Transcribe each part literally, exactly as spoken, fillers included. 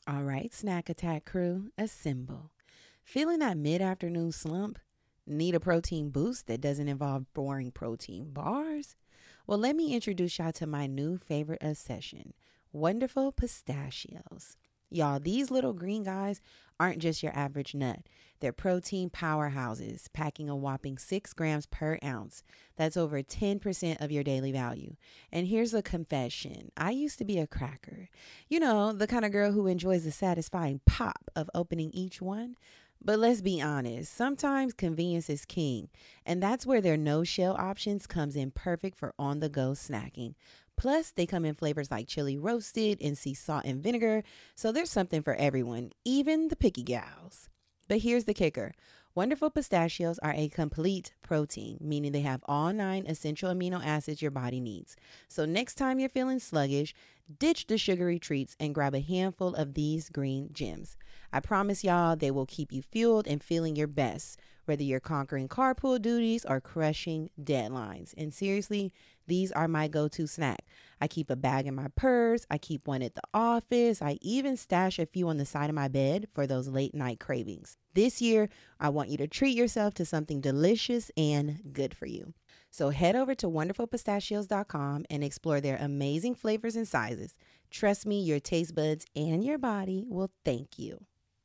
All right, Snack Attack crew, assemble. Feeling that mid-afternoon slump? Need a protein boost that doesn't involve boring protein bars? Well, let me introduce y'all to my new favorite obsession, Wonderful Pistachios. Y'all, these little green guys aren't just your average nut. They're protein powerhouses, packing a whopping six grams per ounce. That's over ten percent of your daily value. And here's a confession. I used to be a cracker. You know, the kind of girl who enjoys the satisfying pop of opening each one. But let's be honest, sometimes convenience is king. And that's where their no-shell options comes in perfect for on-the-go snacking. Plus, they come in flavors like chili roasted and sea salt and vinegar. So there's something for everyone, even the picky gals. But here's the kicker. Wonderful Pistachios are a complete protein, meaning they have all nine essential amino acids your body needs. So next time you're feeling sluggish, ditch the sugary treats and grab a handful of these green gems. I promise y'all they will keep you fueled and feeling your best, whether you're conquering carpool duties or crushing deadlines. And seriously, these are my go-to snack. I keep a bag in my purse. I keep one at the office. I even stash a few on the side of my bed for those late night cravings. This year, I want you to treat yourself to something delicious and good for you. So head over to wonderful pistachios dot com and explore their amazing flavors and sizes. Trust me, your taste buds and your body will thank you.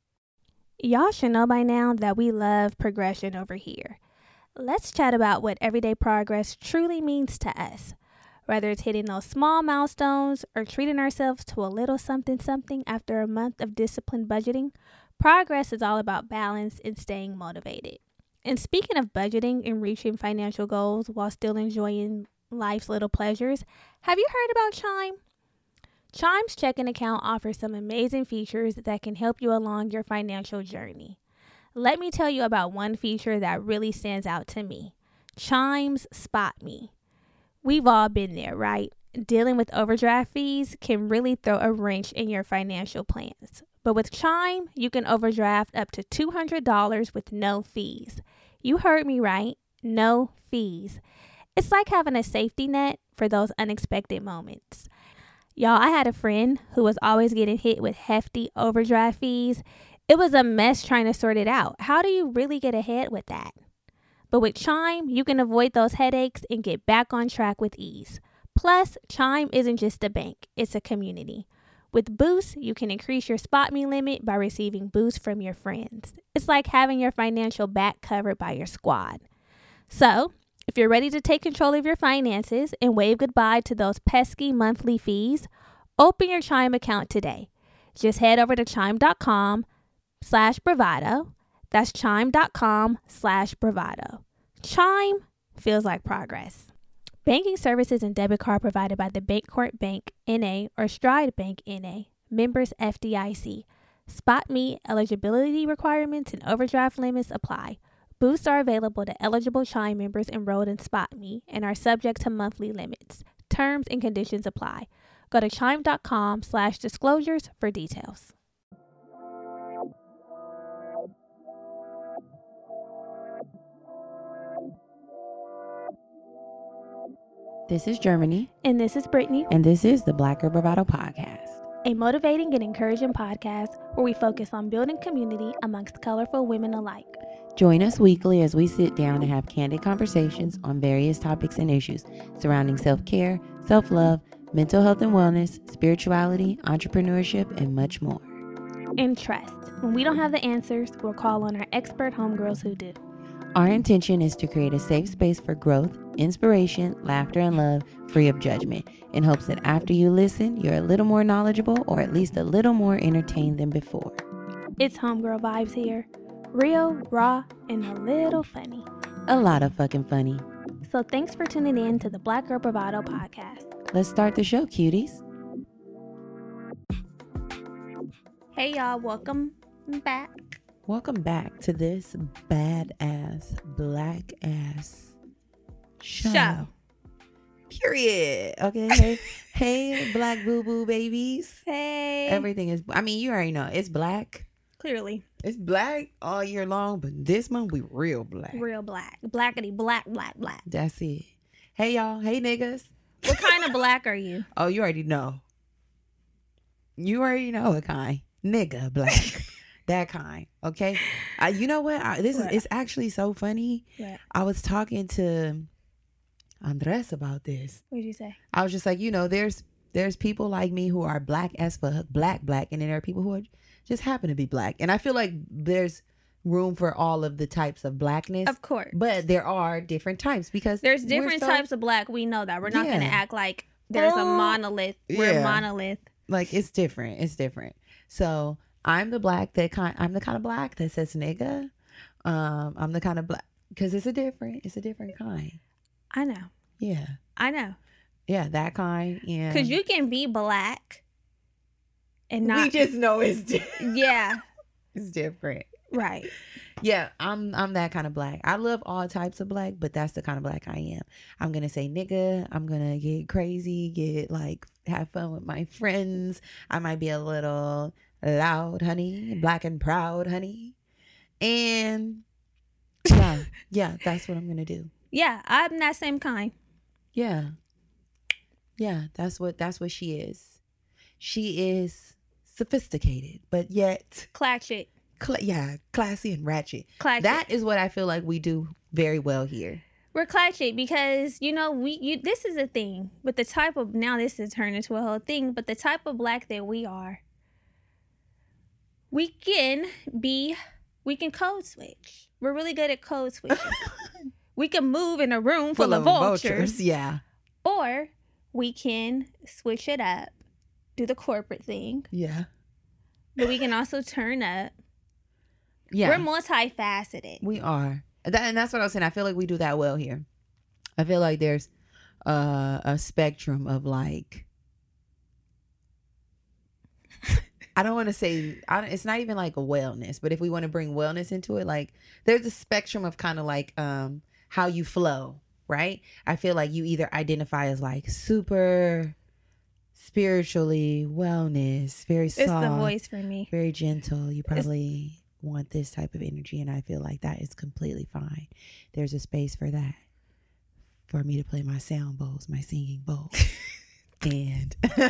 Y'all should know by now that we love progression over here. Let's chat about what everyday progress truly means to us. Whether it's hitting those small milestones or treating ourselves to a little something something after a month of disciplined budgeting, progress is all about balance and staying motivated. And speaking of budgeting and reaching financial goals while still enjoying life's little pleasures, have you heard about Chime? Chime's checking account offers some amazing features that can help you along your financial journey. Let me tell you about one feature that really stands out to me. Chime's Spot Me. We've all been there, right? Dealing with overdraft fees can really throw a wrench in your financial plans. But with Chime, you can overdraft up to two hundred dollars with no fees. You heard me right, no fees. It's like having a safety net for those unexpected moments. Y'all, I had a friend who was always getting hit with hefty overdraft fees. It was a mess trying to sort it out. How do you really get ahead with that? But with Chime, you can avoid those headaches and get back on track with ease. Plus, Chime isn't just a bank, it's a community. With Boost, you can increase your Spot Me limit by receiving boosts from your friends. It's like having your financial back covered by your squad. So, if you're ready to take control of your finances and wave goodbye to those pesky monthly fees, open your Chime account today. Just head over to chime.com slash bravado. That's chime.com slash bravado. Chime feels like progress. Banking services and debit card provided by the Bancorp Bank, N A or Stride Bank, N A. Members F D I C. Spot Me eligibility requirements and overdraft limits apply. Boosts are available to eligible Chime members enrolled in Spot Me and are subject to monthly limits. Terms and conditions apply. Go to chime.com slash disclosures for details. This is Germany. And this is Brittany. And this is the Black Girl Bravado Podcast. A motivating and encouraging podcast where we focus on building community amongst colorful women alike. Join us weekly as we sit down and have candid conversations on various topics and issues surrounding self-care, self-love, mental health and wellness, spirituality, entrepreneurship, and much more. And trust, when we don't have the answers, we'll call on our expert homegirls who do. Our intention is to create a safe space for growth, inspiration, laughter, and love, free of judgment, in hopes that after you listen, you're a little more knowledgeable or at least a little more entertained than before. It's homegirl vibes here. Real, raw, and a little funny. A lot of fucking funny. So thanks for tuning in to the Black Girl Bravado Podcast. Let's start the show, cuties. Hey y'all, welcome back. Welcome back to this badass, black ass show. Show. Period. Okay. Hey, hey, black boo boo babies. Hey. Everything is, I mean, you already know it's black. Clearly. It's black all year long, but this month we real black. Real black. Blackity black, black, black. That's it. Hey, y'all. Hey, niggas. What kind of black are you? Oh, you already know. You already know what kind. nigga black. That kind. Okay. Uh, you know what? I, this What? is, it's actually so funny. What? I was talking to Andres about this. What did you say? I was just like, you know, there's there's people like me who are black as fuck, black, black, and then there are people who are just happen to be black. And I feel like there's room for all of the types of blackness. Of course. But there are different types because There's we're different so- types of black. We know that. We're not going to Yeah. act like there's a Oh, monolith. We're yeah. a monolith. Like it's different. It's different. So I'm the black that kind. I'm the kind of black that says nigga. Um, I'm the kind of black because it's a different. It's a different kind. I know. Yeah. I know. Yeah, that kind. Yeah. Because you can be black and not. we just know it's di- Yeah. it's different. Right. Yeah, I'm I'm that kind of black. I love all types of black, but that's the kind of black I am. I'm gonna say nigga. I'm gonna get crazy, get like have fun with my friends. I might be a little loud, honey, black and proud, honey. And yeah, yeah, that's what I'm gonna do. Yeah. I'm that same kind. Yeah. Yeah, that's what that's what she is. She is sophisticated, but yet Clatchet. cl- yeah, classy and ratchet. Clatchet. That is what I feel like we do very well here. We're clatchet because, you know, we you this is a thing. But the type of, now this has turned into a whole thing, but the type of black that we are, we can be, we can code switch. We're really good at code switching. We can move in a room full, of vultures. Yeah. Or we can switch it up, do the corporate thing, Yeah. but we can also turn up. Yeah. We're multifaceted. We are. That, and that's what I was saying. I feel like we do that well here. I feel like there's uh, a spectrum of like, I don't want to say, I don't, it's not even like a wellness, but if we want to bring wellness into it, like there's a spectrum of kind of like um, how you flow, right? I feel like you either identify as like super spiritually wellness, very soft, It's the voice for me. very gentle. You probably want this type of energy, and I feel like that is completely fine. There's a space for that, for me to play my sound bowls, my singing bowls. And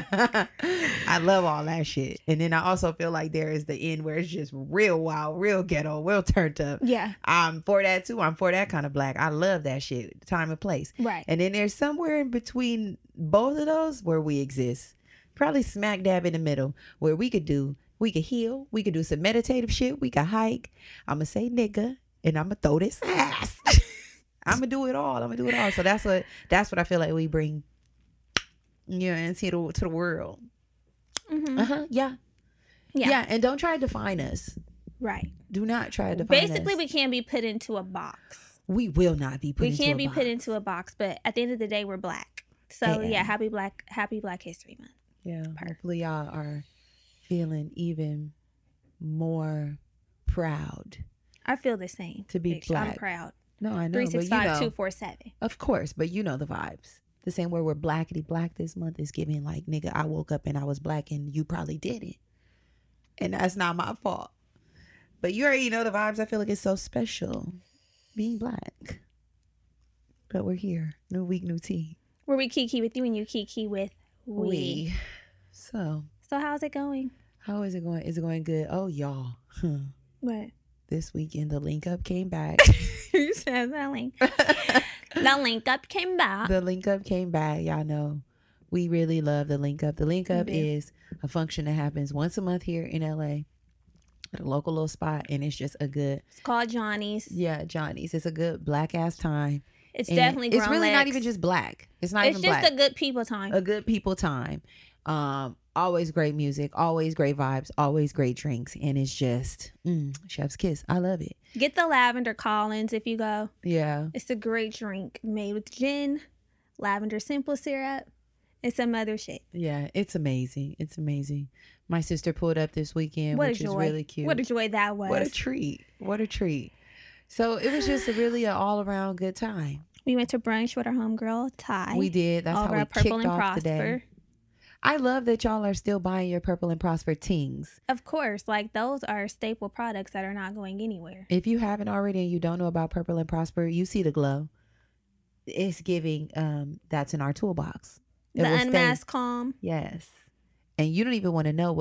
I love all that shit. And then I also feel like there is the end where it's just real wild, real ghetto, real turned up. Yeah. I'm for that too. I'm for that kind of black. I love that shit. Time and place. Right. And then there's somewhere in between both of those where we exist. Probably smack dab in the middle where we could do, we could heal. We could do some meditative shit. We could hike. I'm going to say nigga and I'm going to throw this ass. I'm going to do it all. I'm going to do it all. So that's what, that's what I feel like we bring, you know, into the, to the world. Mm-hmm. Uh-huh. Yeah. Yeah. Yeah. And don't try to define us. Right. Do not try to define Basically, us. we can't be put into a box. We will not be put We into can't a be box. put into a box, but at the end of the day, we're black. So Yeah. yeah, happy black, happy Black History Month. Yeah, hopefully y'all are feeling even more proud I feel the same. to be bitch. black. I'm proud. No, I know, Three but six you five two know, four seven. of course, but you know the vibes. The same way we're blackity black this month is giving like, nigga, I woke up and I was black and you probably didn't. And that's not my fault. But you already know the vibes. I feel like it's so special being black. But we're here. New week, new tea. Where we kiki with you and you kiki with we. We. So, So how's it going? how is it going? Is it going good? Oh, y'all. Huh. What? This weekend, the link up came back. You said that link. The link up came back. The link up came back. Y'all know we really love the link up. The link up do. is a function that happens once a month here in L A at a local little spot. And it's just a good, It's called Johnny's. yeah, Johnny's. It's a good black ass time. It's And definitely grown it's really not legs. even just black. It's not It's even just black. a good people time. A good people time. Um, always great music, always great vibes, always great drinks. And it's just, mm, chef's kiss. I love it. Get the lavender Collins if you go. Yeah. It's a great drink made with gin, lavender simple syrup, and some other shit. Yeah. It's amazing. It's amazing. My sister pulled up this weekend, What a which is joy. really cute. What a joy that was. What a treat. What a treat. So it was just a really an all around good time. We went to brunch with our homegirl, Ty. We did. That's over how we at Purple kicked and off Prosper. the day. I love that y'all are still buying your Purple and Prosper tings. Of course, like those are staple products that are not going anywhere. If you haven't already and you don't know about Purple and Prosper, you see the glow. It's giving um that's in our toolbox. It The will stay- unmasked calm. Yes. And you don't even want to know what's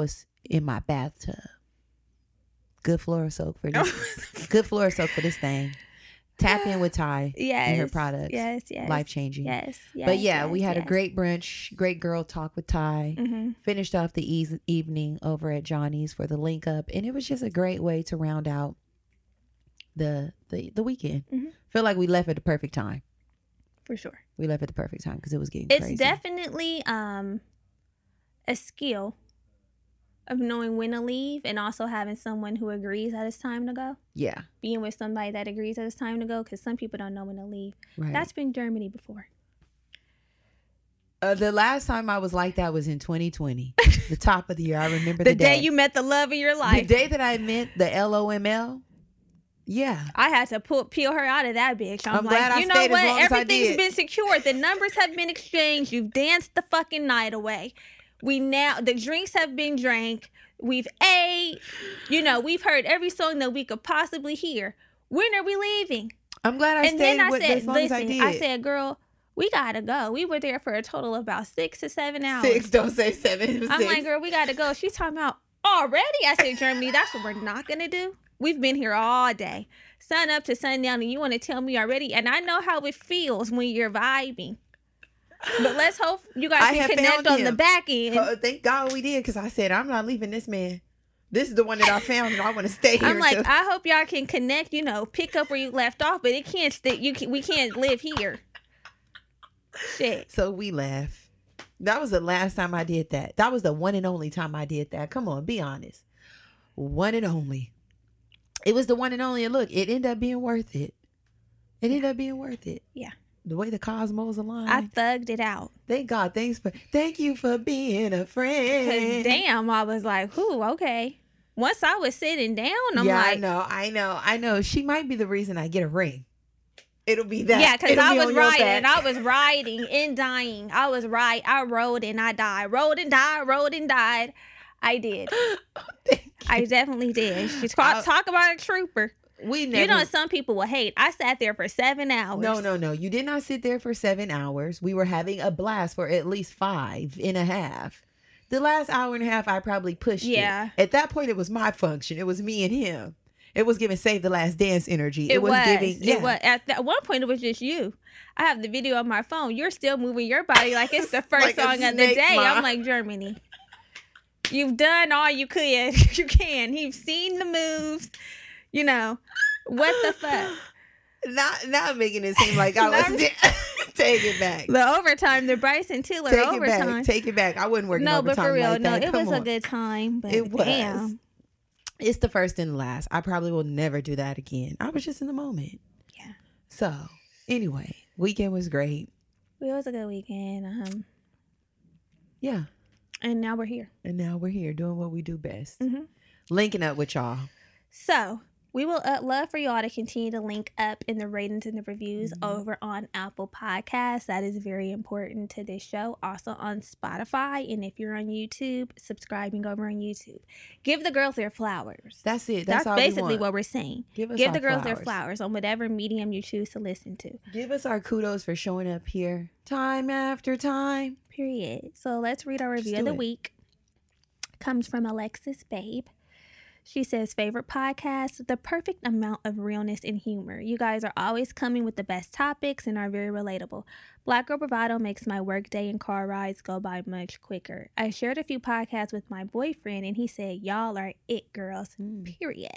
in my bathtub. Good floor soak for this. Good floor soak for this thing. Tap in with Ty yes, and her products. Yes, yes. Life changing. Yes, yes. But yeah, yes, we had yes. a great brunch, great girl talk with Ty. Mm-hmm. Finished off the e- evening over at Johnny's for the link up. And it was just a great way to round out the the, the weekend. Mm-hmm. Feel like we left at the perfect time. For sure. We left at the perfect time because it was getting it's crazy. Definitely um, a skill of knowing when to leave and also having someone who agrees that it's time to go. Yeah. Being with somebody that agrees that it's time to go, because some people don't know when to leave. Right. That's been Germany before. Uh, the last time I was like that was in twenty twenty. The top of the year. I remember the, the day. day you met the love of your life. The day that I met the L O M L. Yeah. I had to pull, peel her out of that bitch. I'm, I'm like, glad I you know stayed as what? long as I Everything's did. been secured. The numbers have been exchanged. You've danced the fucking night away. We now, the drinks have been drank. We've ate. You know, we've heard every song that we could possibly hear. When are we leaving? I'm glad I and stayed then I with said, as long listen, as I did. I said, girl, we gotta go. We were there for a total of about six to seven hours. Six, don't say seven. It was I'm six. like, girl, we gotta go. She's talking about already. I said, Germany, that's what we're not gonna do. We've been here all day, sun up to sundown, and you want to tell me already? And I know how it feels when you're vibing. But let's hope you guys I can have connect found on him. the back end. Uh, thank God we did, because I said, I'm not leaving this man. This is the one that I found, and I want to stay here. I'm like, till- I hope y'all can connect, you know, pick up where you left off, but it can't stay. You can, we can't live here. Shit. So we left. That was the last time I did that. That was the one and only time I did that. Come on, be honest. One and only. It was the one and only. And look, it ended up being worth it. It ended up being worth it. Yeah. The way the cosmos aligned. I thugged it out. Thank God. Thanks for thank you for being a friend. Cause damn, I was like, "Whoo, okay." Once I was sitting down, I'm yeah, like, I know, I know, I know. She might be the reason I get a ring. It'll be that. yeah, because It'll I be was on your riding back. and I was riding and dying. I was right. I rode and I died. Rode and died. Rode and died. I did. I definitely did. She's talk, talk about a trooper. We never. You know, some people will hate. I sat there for seven hours. No, no, no. You did not sit there for seven hours. We were having a blast for at least five and a half. The last hour and a half, I probably pushed Yeah. it. At that point, it was my function. It was me and him. It was giving Save the Last Dance energy. It, It was, was. giving. Yeah. It was. At that one point, it was just you. I have the video on my phone. You're still moving your body like it's the first Like a song of the snake, day. Ma. I'm like, Germany. You've done all you could. You can. You've seen the moves. You know, what the fuck? Not, not making it seem like I was. Not- Take it back. The overtime, the Bryson Tiller Take it overtime. back. Take it back. I wouldn't work No, overtime but for real, like no, that. it Come was a on. good time. But It was. damn. It's the first and last. I probably will never do that again. I was just in the moment. Yeah. So, anyway, weekend was great. It was a good weekend. Um, Yeah. and now we're here. And now we're here doing what we do best. Mm-hmm. Linking up with y'all. So we will uh, love for y'all to continue to link up in the ratings and the reviews Mhm. over on Apple Podcasts. That is very important to this show. Also on Spotify. And if you're on YouTube, subscribing over on YouTube. Give the girls their flowers. That's it. That's, That's, all we basically want. what we're saying. Give us Give our the girls their flowers. flowers on whatever medium you choose to listen to. Give us our kudos for showing up here time after time. Period. So let's read our review Just of do the it. week. Comes from Alexis Babe. She says, favorite podcast, the perfect amount of realness and humor. You guys are always coming with the best topics and are very relatable. Black Girl Bravado makes my workday and car rides go by much quicker. I shared a few podcasts with my boyfriend and he said, y'all are it girls, Mm. period.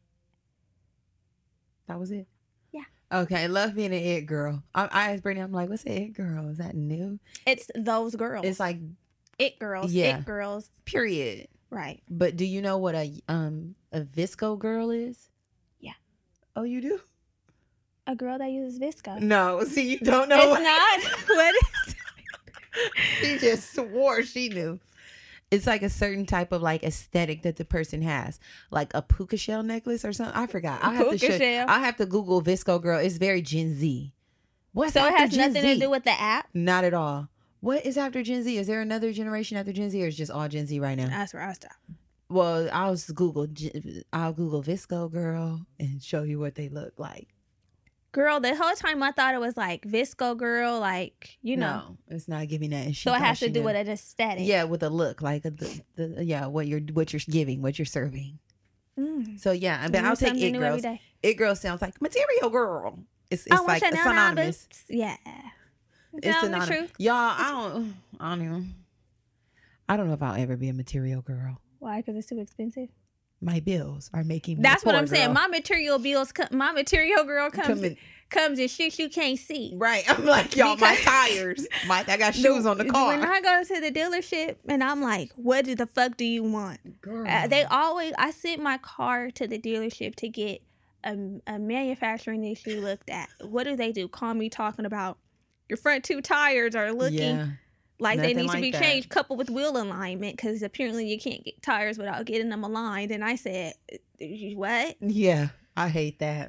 That was it. Yeah. Okay. Love being an it girl. I, I asked Brittany, I'm like, what's an it girl? Is that new? It's those girls. It's like, it girls, Yeah. it girls. period. Right. But do you know what a um a Visco girl is? Yeah. Oh, you do? A girl that uses Visco. No. See, you don't know. It's what- not. What is She just swore she knew. It's like a certain type of like aesthetic that the person has, like a puka shell necklace or something. I forgot. I have to Puka show, shell. I have to Google Visco girl. It's very Gen Z. What's So it after has Gen nothing Z? to do with the app? Not at all. What is after Gen Z? Is there another generation after Gen Z, or is just all Gen Z right now? That's where I stopped. Well, I'll just Google. I'll Google Visco girl and show you what they look like. Girl, the whole time I thought it was like Visco Girl, like, you know. No, it's not giving that. She So it thought has to she do knew. with an aesthetic. Yeah, with a look, like the, the yeah, what you're what you're giving, what you're serving. Mm. So yeah, but Learn I'll take something it new every girls. day. It girl sounds like material girl. It's I it's want like Chanel synonymous. boots. Yeah. It's Tell me the synonymous. truth. Y'all, I don't, I don't know. I don't know if I'll ever be a material girl. Why? Because it's too expensive. My bills are making me That's a what poor I'm saying. girl. My material bills, co- my material girl comes Coming- comes in shit you can't see. Right. I'm like, y'all, my Because- tires. My I got shoes on the car. When I go to the dealership and I'm like, what the fuck do you want? Girl. Uh, they always, I sent my car to the dealership to get a, a manufacturing issue looked at. What do they do? Call me talking about your front two tires are looking yeah. like they nothing need to like be that. changed, coupled with wheel alignment, because apparently you can't get tires without getting them aligned. And I said, what? Yeah. I hate that.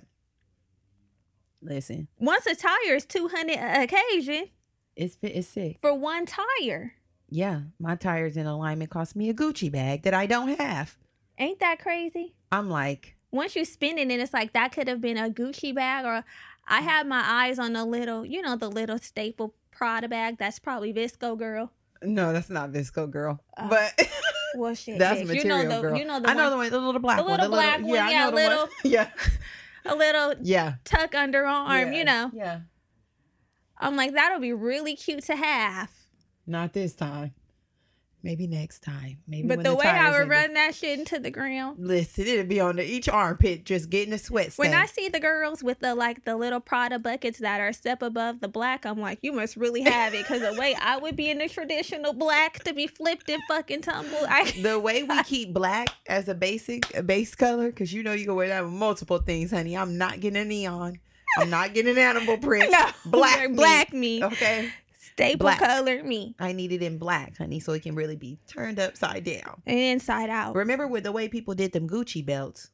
Listen, Once a tire is two hundred a occasion it's it's sick. for one tire. Yeah, my tires in alignment cost me a Gucci bag that I don't have. Ain't that crazy? I'm like, Once you spin it, and it's like that could have been a Gucci bag, or I had my eyes on the little, you know, the little staple Prada bag. That's probably Visco Girl. no, that's not Visco girl, Oh. but Well, shit, that's bitch. material you know the, girl. You know the I know one, the one, the little black The one, little black one, Yeah, I yeah, know the little- one. Yeah, a little yeah. tuck underarm. yeah. You know, Yeah. I'm like, that'll be really cute to have. Not this time. Maybe next time. Maybe. But when the, the way I tires would ain't- run that shit into the ground. Listen, it'll be on the, each armpit, just getting a sweat stain. When I see the girls with the like the little Prada buckets that are a step above the black, I'm like, you must really have it, because the way I would be in the traditional black to be flipped and fucking tumbled. I, The way we keep black as a basic, a base color, because you know you can wear that with multiple things, honey. I'm not getting a neon. I'm not getting an animal print. no, Black me. black me, Okay. staple black. color me, I need it in black, honey, so it can really be turned upside down. and inside out. Remember with the way people did them Gucci belts?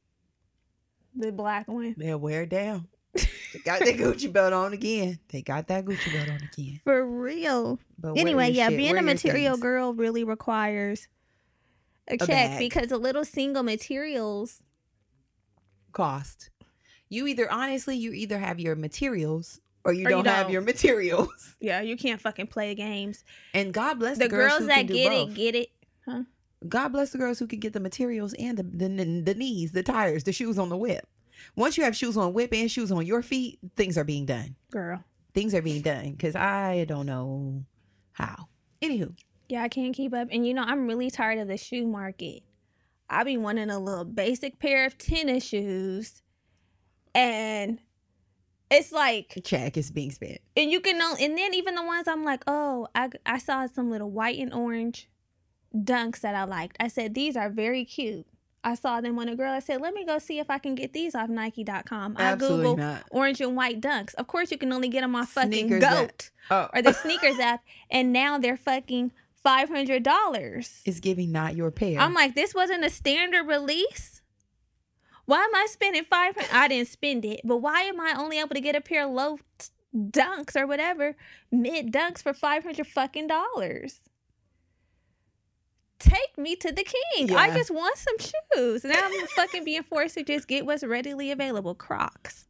The black one. They'll wear it down. They got that Gucci belt on again. They got that Gucci belt on again. For real. But wear Anyway, your yeah, shit, being wear a your material things. girl really requires a, check, bag. because the little single materials. Cost. You either, honestly, you either have your materials or you Or you don't have don't. your materials. Yeah, you can't fucking play games. And God bless the, The girls, girls who that can do get both. it, get it. God bless the girls who can get the materials and the, the the knees, the tires, the shoes on the whip. Once you have shoes on whip and shoes on your feet, things are being done. Girl. Things are being done because I don't know how. Anywho, Yeah, I can't keep up. And you know, I'm really tired of the shoe market. I be wanting a little basic pair of tennis shoes. And it's like, check is being spent. and you can know, and then even the ones I'm like, oh, I, I saw some little white and orange dunks that I liked. I said, these are very cute. I saw them on a girl. I said, let me go see if I can get these off Nike dot com. I Absolutely Google not. orange and white dunks. Of course, you can only get them on fucking Sneakers app. Goat Oh, or the sneakers app. And now they're fucking five hundred dollars. it's giving not your pair. I'm like, this wasn't a standard release. Why am I spending five hundred? I didn't spend it, but why am I only able to get a pair of low t- dunks or whatever, mid dunks for five hundred fucking dollars? Take me to the king. I Yeah. just want some shoes. Now I'm fucking being forced to just get what's readily available. Crocs.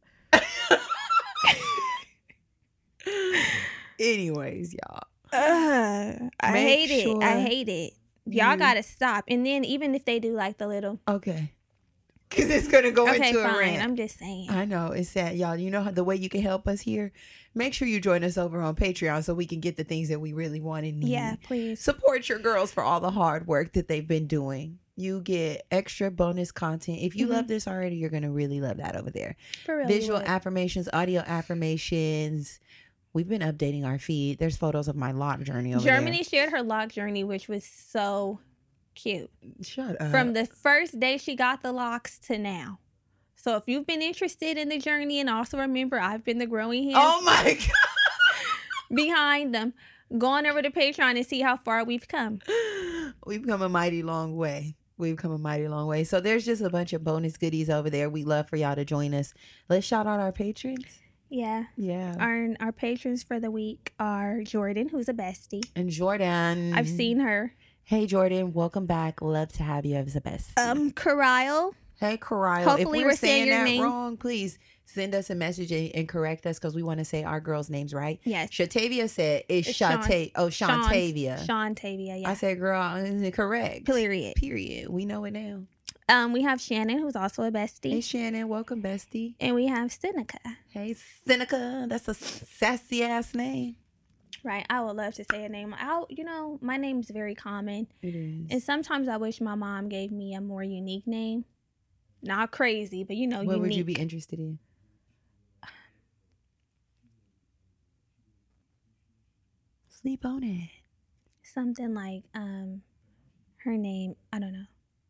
Anyways, y'all. Uh, I Make hate it. I sure hate it. Y'all you- gotta stop. And then even if they do like the little, Okay. Because it's going to go okay, into a fine. rant. I'm just saying. I know. It's sad, y'all. You know how the way you can help us here? Make sure you join us over on Patreon so we can get the things that we really want and need. Yeah, please. Support your girls for all the hard work that they've been doing. You get extra bonus content. If you Mhm. love this already, you're going to really love that over there. For real. you Visual would. affirmations, audio affirmations. We've been updating our feed. There's photos of my lock journey over Germany shared her lock journey, which was so cute. there. Shut up. From the first day she got the locks to now. So if you've been interested in the journey, and also remember, I've been the growing hands Oh my God. behind them, go on over to Patreon and see how far we've come. We've come a mighty long way. We've come a mighty long way. So there's just a bunch of bonus goodies over there. We love for y'all to join us. Let's shout out our patrons. Yeah. Yeah. Our, our patrons for the week are Jordan, who's a bestie. And Jordan. I've seen her. Hey, Jordan. Welcome back. Love to have you as a best. Um, Karile, Hey, Kariah. Hopefully if we're, we're saying saying your that name wrong, please send us a message and, and correct us because we want to say our girls' names right. Yes. Shatavia said it's It's Sean- Shante. Oh, Sean- Shantavia. Shantavia, yeah. I said, girl, is it correct? Period. Period. We know it now. Um, we have Shannon, who's also a bestie. Hey, Shannon. Welcome, bestie. And we have Seneca. Hey, Seneca. That's a sassy ass name. Right. I would love to say a name. I, you know, my name's very common. It is. And sometimes I wish my mom gave me a more unique name. Not crazy, but you know, what unique. would you be interested in? Sleep on it. Something like um, her name, I don't know.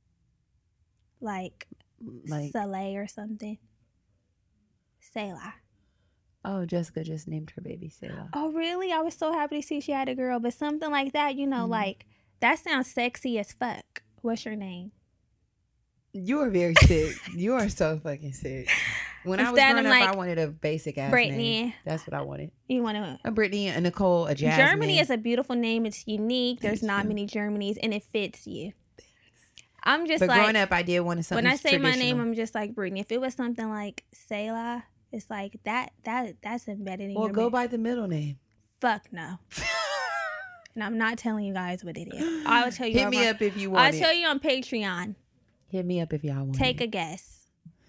Like, Like, Soleil or something. Selah. oh, Jessica just named her baby Selah. Oh, really? I was so happy to see she had a girl. But something like that, you know, Mhm. like, that sounds sexy as fuck. What's your name? You are very sick. You are so fucking sick. When I was Instead, growing I'm up, like, I wanted a basic ass Brittany. name. That's what I wanted. You want to... A Brittany, a Nicole, a Jasmine. Germany is a beautiful name. It's unique. There's Thank not you. many Germanys, and it fits you. I'm just But like... growing up, I did want something when I say my name, traditional. I'm just like Brittany. If it was something like Selah, it's like that. That that's embedded in Well, your. go ma- by the middle name. Fuck no. And I'm not telling you guys what it is. I will tell you. Hit on me my- up if you want I'll it. tell you on Patreon. Hit me up if y'all want Take it. a guess.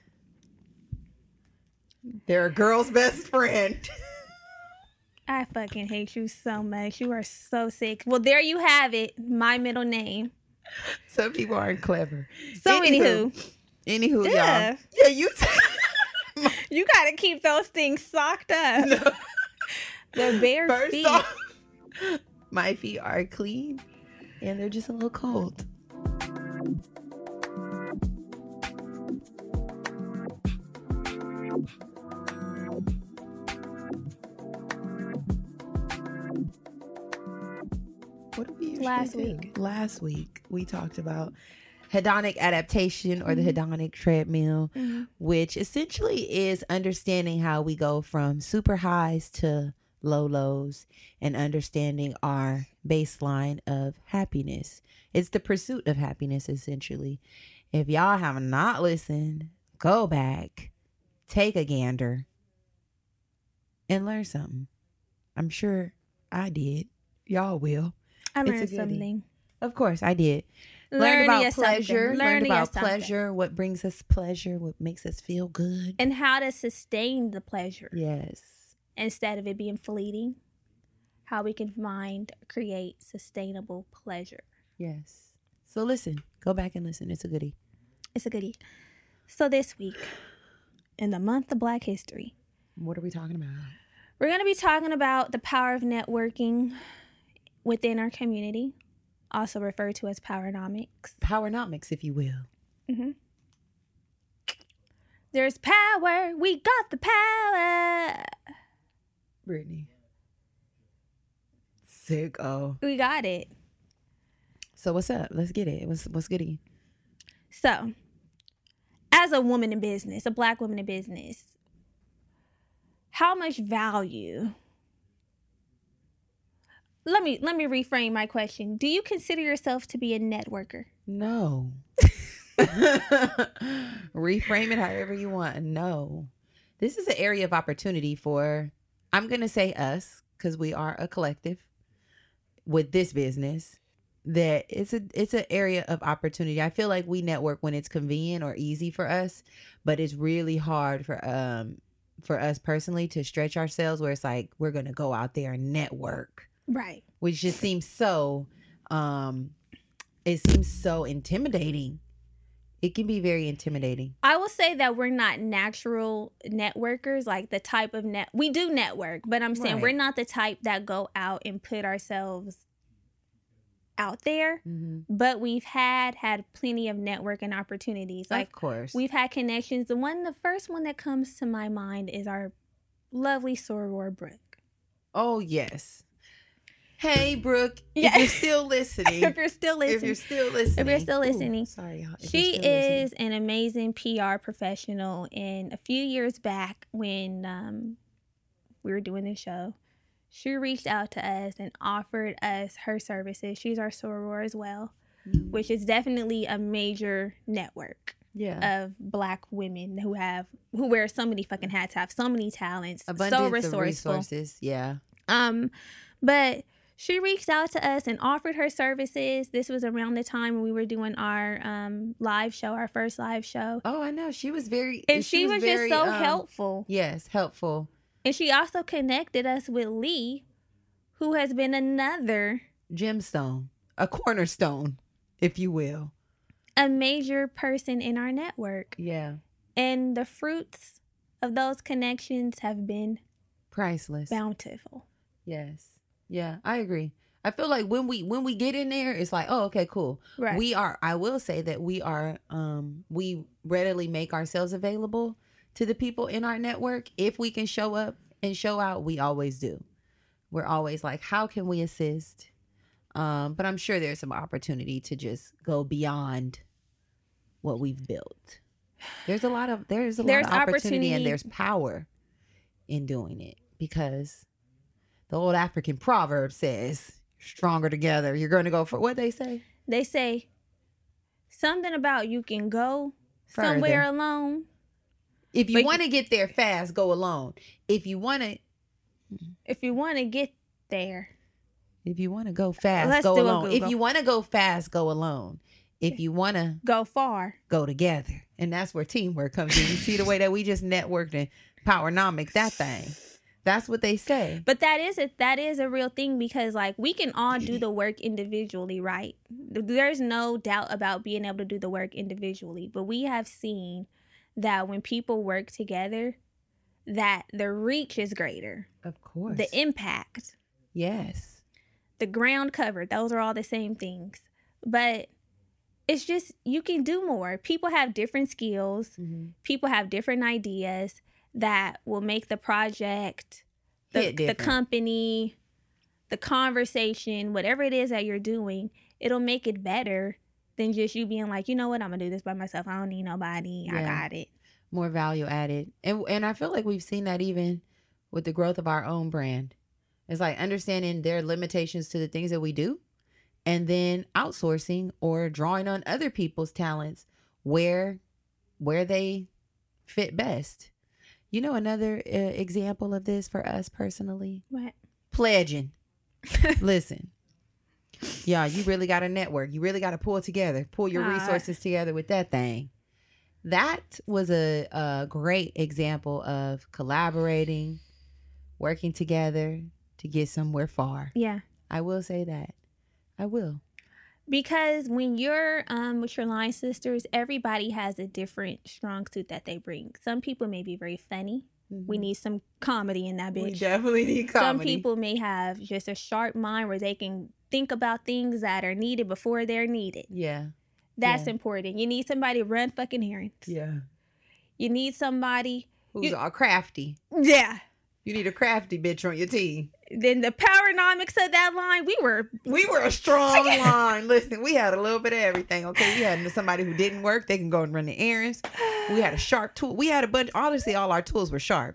They're a girl's best friend. I fucking hate you so much. You are so sick. Well, there you have it. My middle name. Some people aren't clever. So anywho, Anywho, Ugh. y'all. Yeah, you. you gotta keep those things socked up. No. The bare First feet. off, my feet are clean and they're just a little cold. What did we usually Last do? week. Last week we talked about hedonic adaptation or the hedonic treadmill, Mhm. which essentially is understanding how we go from super highs to low lows and understanding our baseline of happiness. It's the pursuit of happiness, essentially. If y'all have not listened, go back, take a gander, and learn something. I'm sure I did. Y'all will. I It's a learned goodie. something. Of course, I did. Learn Learned about you something. pleasure. Learn Learned you about something. pleasure. What brings us pleasure? What makes us feel good? And how to sustain the pleasure Yes. instead of it being fleeting. How we can find, create sustainable pleasure. Yes. So listen. Go back and listen. It's a goodie. It's a goodie. So this week, in the month of Black History, What are we talking about? we're going to be talking about the power of networking within our community, also referred to as powernomics. Powernomics, if you will. Mm-hmm. There's power. We got the power. Brittany. Sicko. We got it. So what's up? Let's get it. What's what's goodie? So, as a woman in business, a Black woman in business, how much value? Let me let me reframe my question. Do you consider yourself to be a networker? No. Reframe it however you want. No. This is an area of opportunity for, I'm going to say us, because we are a collective with this business, that it's a it's an area of opportunity. I feel like we network when it's convenient or easy for us, but it's really hard for um for us personally to stretch ourselves where it's like we're going to go out there and network. Right. Which just seems so um it seems so intimidating. It can be very intimidating. I will say that we're not natural networkers, like the type of net we do network, but I'm saying Right. we're not the type that go out and put ourselves out there. Mm-hmm. But we've had had plenty of networking opportunities. Like Of course. we've had connections. The one, the first one that comes to my mind is our lovely soror Brooke. Oh yes. Hey Brooke, Yeah. if you're still listening. If you're still listening, If you're still listening. If you're still Ooh, listening. sorry, y'all. If she you're still listening. is an amazing P R professional. And a few years back, when um, we were doing this show, she reached out to us and offered us her services. She's our soror as well, Mhm. which is definitely a major network. Yeah. of Black women who have who wear so many fucking hats, have so many talents, Abundance so of resourceful. resources. Yeah. Um, but she reached out to us and offered her services. This was around the time when we were doing our um live show, our first live show. Oh, I know. She was very, And she, was, very, just so um, helpful. Yes, helpful. And she also connected us with Lee, who has been another Gemstone, a cornerstone, if you will. a major person in our network. Yeah. And the fruits of those connections have been Priceless. bountiful. Yes. Yeah, I agree. I feel like when we when we get in there, it's like, oh, okay, cool. Right. We are, I will say that we are, um, we readily make ourselves available to the people in our network. If we can show up and show out, we always do. We're always like, how can we assist? Um, but I'm sure there's some opportunity to just go beyond what we've built. There's a lot of there's a There's lot of opportunity, opportunity. and there's power in doing it, because the old African proverb says, "Stronger together." You're going to go for what they say. They say something about you can go Further. somewhere alone. If you But- want to get there fast, go alone. If you want to, If you want to get there, if you want to go fast, Let's go do a alone. If Google. you want to go fast, go alone. If you want to go far. go together. And that's where teamwork comes in. You see the way that we just networked and powernomic that thing. That's what they say. But that is a that is a real thing, because like we can all do the work individually, right? There's no doubt about being able to do the work individually, but we have seen that when people work together, that the reach is greater, Of course. the impact, yes. the ground covered, those are all the same things. But it's just, you can do more. People have different skills. Mm-hmm. People have different ideas that will make the project, the, Hit the different. company, the conversation, whatever it is that you're doing, it'll make it better than just you being like, you know what, I'm gonna do this by myself. I don't need nobody. I Yeah. got it. More value added. And and I feel like we've seen that even with the growth of our own brand. It's like understanding their limitations to the things that we do, and then outsourcing or drawing on other people's talents where where they fit best. You know, another uh, example of this for us personally, What? pledging. Listen, yeah, you really got to network. You really got to pull together, pull your God. resources together with that thing. That was a, a great example of collaborating, working together to get somewhere far. Yeah. I will say that. I will. Because when you're um, with your line sisters, everybody has a different strong suit that they bring. Some people may be very funny. We need some comedy in that bitch. We definitely need Some comedy. people may have just a sharp mind where they can think about things that are needed before they're needed. Yeah. That's Yeah. important. You need somebody to run fucking errands. Yeah. You need somebody. Who's You- all crafty. Yeah. You need a crafty bitch on your team. Then the powernomics of that line, we were. We were a strong line. Listen, we had a little bit of everything. Okay, we had somebody who didn't work. They can go and run the errands. We had a sharp tool. We had a bunch. Honestly, all our tools were sharp.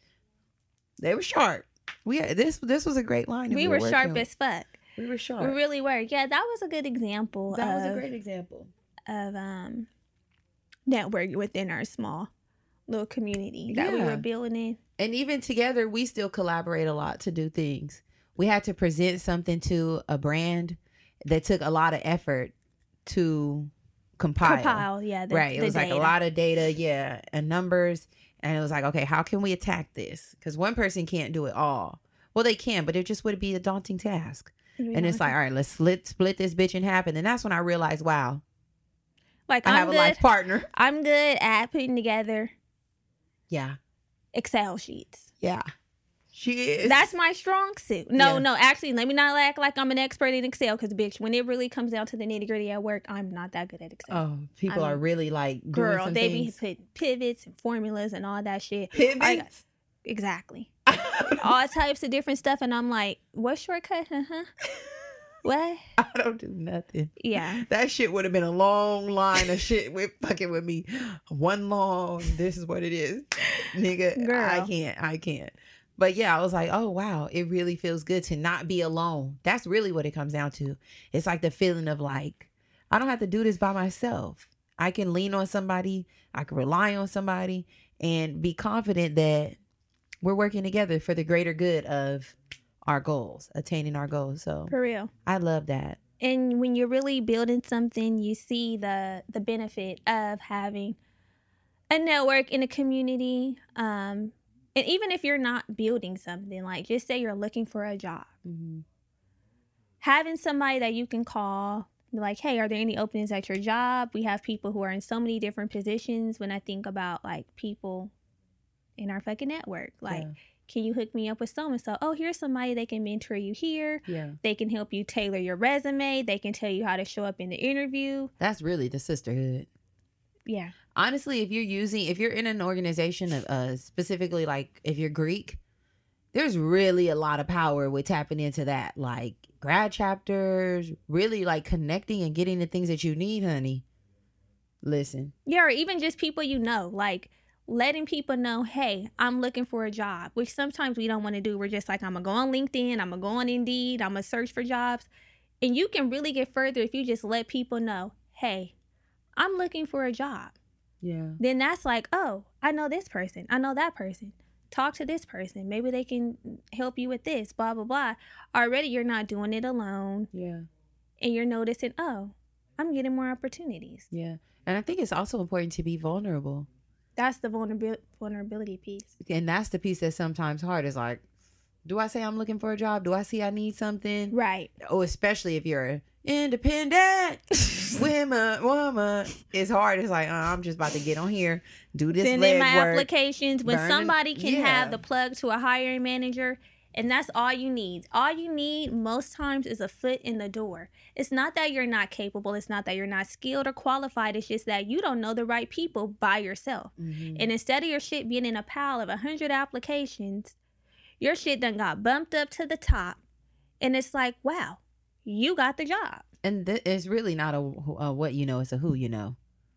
They were sharp. We had this. This was a great line. that We were working sharp on. as fuck. We were sharp. We really were. Yeah, that was a good example. that was of, a great example. of um network within our small little community that we Yeah. were building in. And even together, we still collaborate a lot to do things. We had to present something to a brand that took a lot of effort to compile. Compile, yeah. The, right. It the was like a data. lot of data, yeah, and numbers. And it was like, okay, how can we attack this? Because one person can't do it all. Well, they can, but it just would be a daunting task. And it's like, all right, let's split, split this bitch in half. And then that's when I realized, wow, like I I'm have good. a life partner. I'm good at putting together Yeah. Excel sheets. Yeah. She is. That's my strong suit. No, Yeah. no, actually, let me not act like I'm an expert in Excel, because bitch, when it really comes down to the nitty gritty at work, I'm not that good at Excel. Oh, people I'm- are really like doing Girl, some they things. be putting pivots and formulas and all that shit. Pivots? I- exactly. All types of different stuff, and I'm like, what shortcut? Uh-huh. What? I don't do nothing. Yeah. That shit would have been a long line of shit with fucking with me. One long, this is what it is. Nigga, Girl. I can't. I can't. But yeah, I was like, oh wow, it really feels good to not be alone. That's really what it comes down to. It's like the feeling of like, I don't have to do this by myself. I can lean on somebody. I can rely on somebody and be confident that we're working together for the greater good of our goals, attaining our goals. So For real. I love that. And when you're really building something, you see the the benefit of having a network in a community. Um, and even if you're not building something, like just say you're looking for a job, Mm-hmm. having somebody that you can call, be like, hey, are there any openings at your job? We have people who are in so many different positions. When I think about like people in our fucking network, like, Yeah. can you hook me up with so and so? Oh, here's somebody that can mentor you here. Yeah. They can help you tailor your resume. They can tell you how to show up in the interview. That's really the sisterhood. Yeah. Honestly, if you're using, if you're in an organization of uh, specifically like if you're Greek, there's really a lot of power with tapping into that. Like grad chapters, really like connecting and getting the things that you need, honey. Listen. Yeah, or even just people you know, like letting people know, hey, I'm looking for a job, which sometimes we don't want to do. We're just like, I'm going to go on LinkedIn, I'm going to go on Indeed, I'm going to search for jobs. And you can really get further if you just let people know, hey, I'm looking for a job. Yeah. Then that's like, oh, I know this person. I know that person. Talk to this person. Maybe they can help you with this, blah, blah, blah. Already you're not doing it alone. Yeah. And you're noticing, oh, I'm getting more opportunities. Yeah. And I think it's also important to be vulnerable. That's the vulnerabil- vulnerability piece. And that's the piece that's sometimes hard is like, do I say I'm looking for a job? Do I see I need something? Right. Oh, especially if you're independent woman, woman. It's hard. It's like, uh, I'm just about to get on here, do this Send in my legwork, applications. When burning- somebody can yeah. have the plug to a hiring manager, and that's all you need. All you need most times is a foot in the door. It's not that you're not capable. It's not that you're not skilled or qualified. It's just that you don't know the right people by yourself. Mhm. And instead of your shit being in a pile of one hundred applications, your shit done got bumped up to the top. And it's like, wow, you got the job. And th- it's really not a, a what you know, it's a who you know.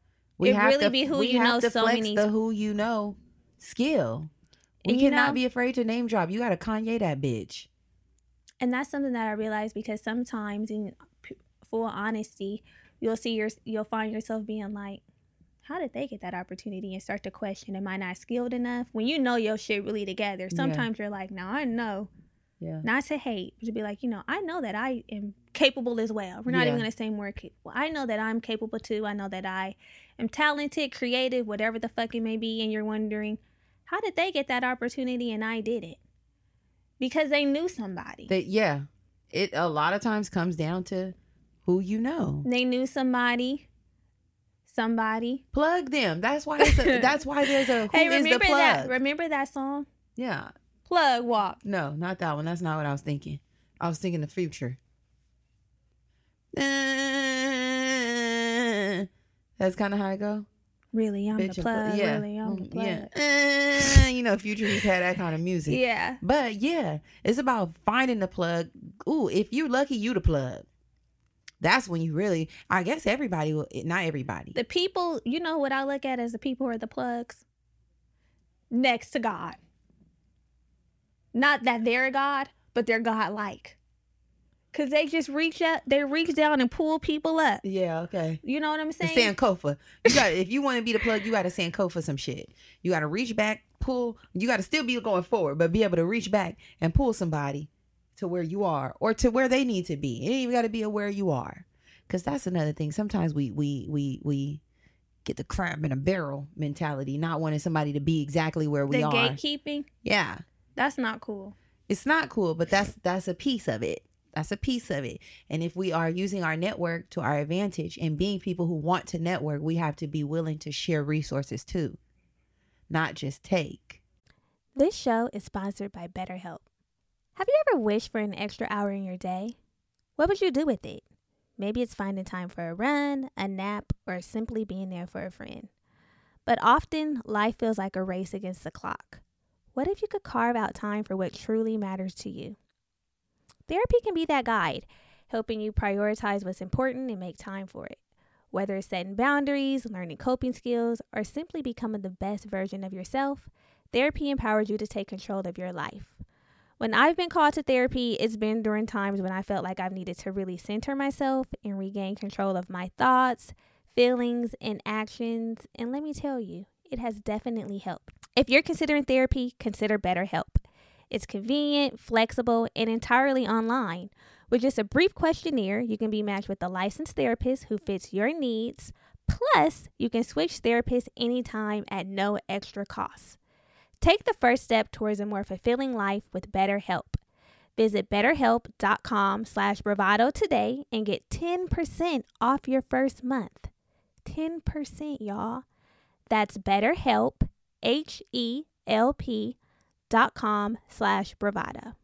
It really be who we you have know to so flex many- the who you know skill. We And you cannot know- be afraid to name drop. You got to Kanye that bitch. And that's something that I realized because sometimes in p- full honesty, you'll see your, you'll find yourself being like, how did they get that opportunity? And start to question, am I not skilled enough? When you know your shit really together, sometimes you're like, no, I know. Yeah. Not to hate, but to be like, you know, I know that I am capable as well. We're not Yeah. even going to say more capable. I know that I'm capable too. I know that I am talented, creative, whatever the fuck it may be. And you're wondering, how did they get that opportunity and I didn't? Because they knew somebody. That yeah. It a lot of times comes down to who you know. They knew somebody. Somebody. Plug them. That's why it's a, that's why there's a who Hey, is the remember plug. that? Remember that song? Yeah. Plug walk. No, not that one. That's not what I was thinking. I was thinking the future. Uh, that's kind of how I go. Really, I'm Bitch the and plug. plug. Yeah. Really, I'm the Mm, plug. yeah. Uh, you know, Future just had that kind of music. Yeah. But yeah, it's about finding the plug. Ooh, if you're lucky, you the plug. That's when you really, I guess everybody will, not everybody. The people, you know what I look at as the people who are the plugs? Next to God. Not that they're God, but they're God-like. Because they just reach out, they reach down and pull people up. Yeah, okay. You know what I'm The saying? Sankofa. You got if you want to be the plug, you got to Sankofa some shit. You got to reach back, pull. You got to still be going forward, but be able to reach back and pull somebody to where you are or to where they need to be. It ain't even got to be a where you are, because that's another thing. Sometimes we we we we get the crab in a barrel mentality, not wanting somebody to be exactly where we the are. gatekeeping, Yeah, that's not cool. it's not cool, but that's that's a piece of it. That's a piece of it. And if we are using our network to our advantage and being people who want to network, we have to be willing to share resources too, not just take. This show is sponsored by BetterHelp. Have you ever wished for an extra hour in your day? What would you do with it? Maybe it's finding time for a run, a nap, or simply being there for a friend. But often, life feels like a race against the clock. What if you could carve out time for what truly matters to you? Therapy can be that guide, helping you prioritize what's important and make time for it. Whether it's setting boundaries, learning coping skills, or simply becoming the best version of yourself, therapy empowers you to take control of your life. When I've been called to therapy, it's been during times when I felt like I've needed to really center myself and regain control of my thoughts, feelings, and actions. And let me tell you, it has definitely helped. If you're considering therapy, consider BetterHelp. It's convenient, flexible, and entirely online. With just a brief questionnaire, you can be matched with a licensed therapist who fits your needs. Plus, you can switch therapists anytime at no extra cost. Take the first step towards a more fulfilling life with BetterHelp. Visit betterhelp.com slash bravado today and get ten percent off your first month. ten percent, y'all. That's BetterHelp, H E L P dot com slash bravado.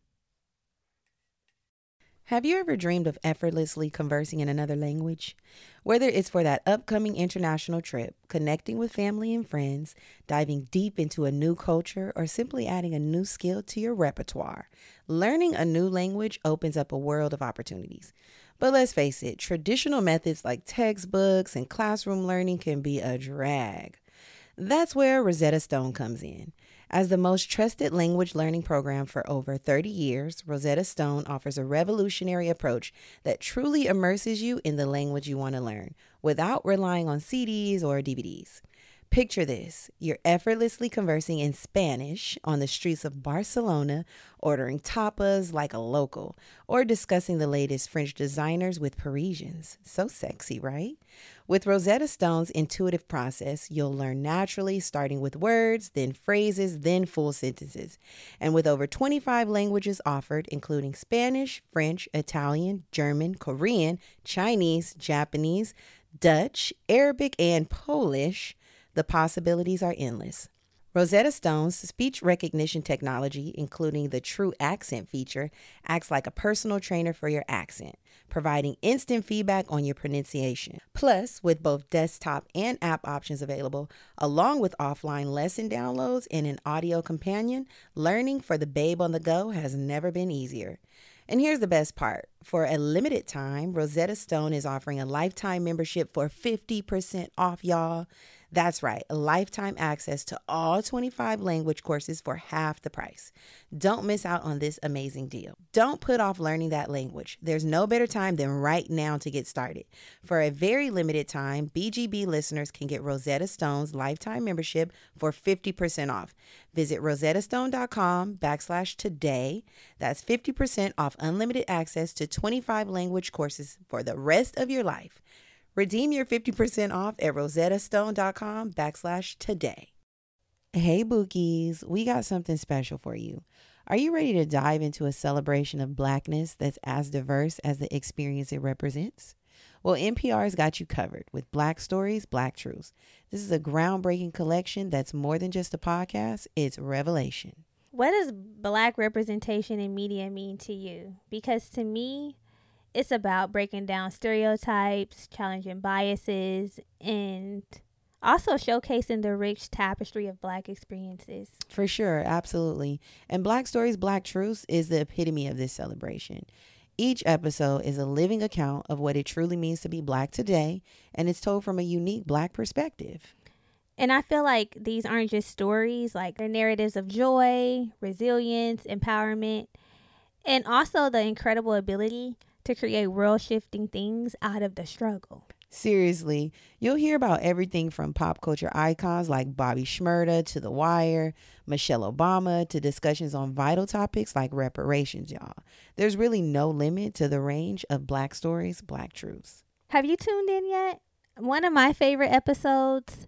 Have you ever dreamed of effortlessly conversing in another language? Whether it's for that upcoming international trip, connecting with family and friends, diving deep into a new culture, or simply adding a new skill to your repertoire, learning a new language opens up a world of opportunities. But let's face it, traditional methods like textbooks and classroom learning can be a drag. That's where Rosetta Stone comes in. As the most trusted language learning program for over thirty years, Rosetta Stone offers a revolutionary approach that truly immerses you in the language you want to learn without relying on C Ds or D V Ds. Picture this, you're effortlessly conversing in Spanish on the streets of Barcelona, ordering tapas like a local, or discussing the latest French designers with Parisians. So sexy, right? With Rosetta Stone's intuitive process, you'll learn naturally, starting with words, then phrases, then full sentences. And with over twenty-five languages offered, including Spanish, French, Italian, German, Korean, Chinese, Japanese, Dutch, Arabic, and Polish, the possibilities are endless. Rosetta Stone's speech recognition technology, including the True Accent feature, acts like a personal trainer for your accent, providing instant feedback on your pronunciation. Plus, with both desktop and app options available, along with offline lesson downloads and an audio companion, learning for the babe on the go has never been easier. And here's the best part. For a limited time, Rosetta Stone is offering a lifetime membership for fifty percent off, y'all. That's right, a lifetime access to all twenty-five language courses for half the price. Don't miss out on this amazing deal. Don't put off learning that language. There's no better time than right now to get started. For a very limited time, B G B listeners can get Rosetta Stone's lifetime membership for fifty percent off. Visit rosettastone.com backslash today. That's fifty percent off unlimited access to twenty-five language courses for the rest of your life. Redeem your fifty percent off at rosettastone.com backslash today. Hey, Bookies, we got something special for you. Are you ready to dive into a celebration of Blackness that's as diverse as the experience it represents? Well, N P R's got you covered with Black Stories, Black Truths. This is a groundbreaking collection that's more than just a podcast, it's revelation. What does Black representation in media mean to you? Because to me, it's about breaking down stereotypes, challenging biases, and also showcasing the rich tapestry of Black experiences. For sure, absolutely. And Black Stories, Black Truths is the epitome of this celebration. Each episode is a living account of what it truly means to be Black today, and it's told from a unique Black perspective. And I feel like these aren't just stories, like they're narratives of joy, resilience, empowerment, and also the incredible ability to create world-shifting things out of the struggle. Seriously, you'll hear about everything from pop culture icons like Bobby Shmurda to The Wire, Michelle Obama, to discussions on vital topics like reparations, y'all. There's really no limit to the range of Black Stories, Black Truths. Have you tuned in yet? One of my favorite episodes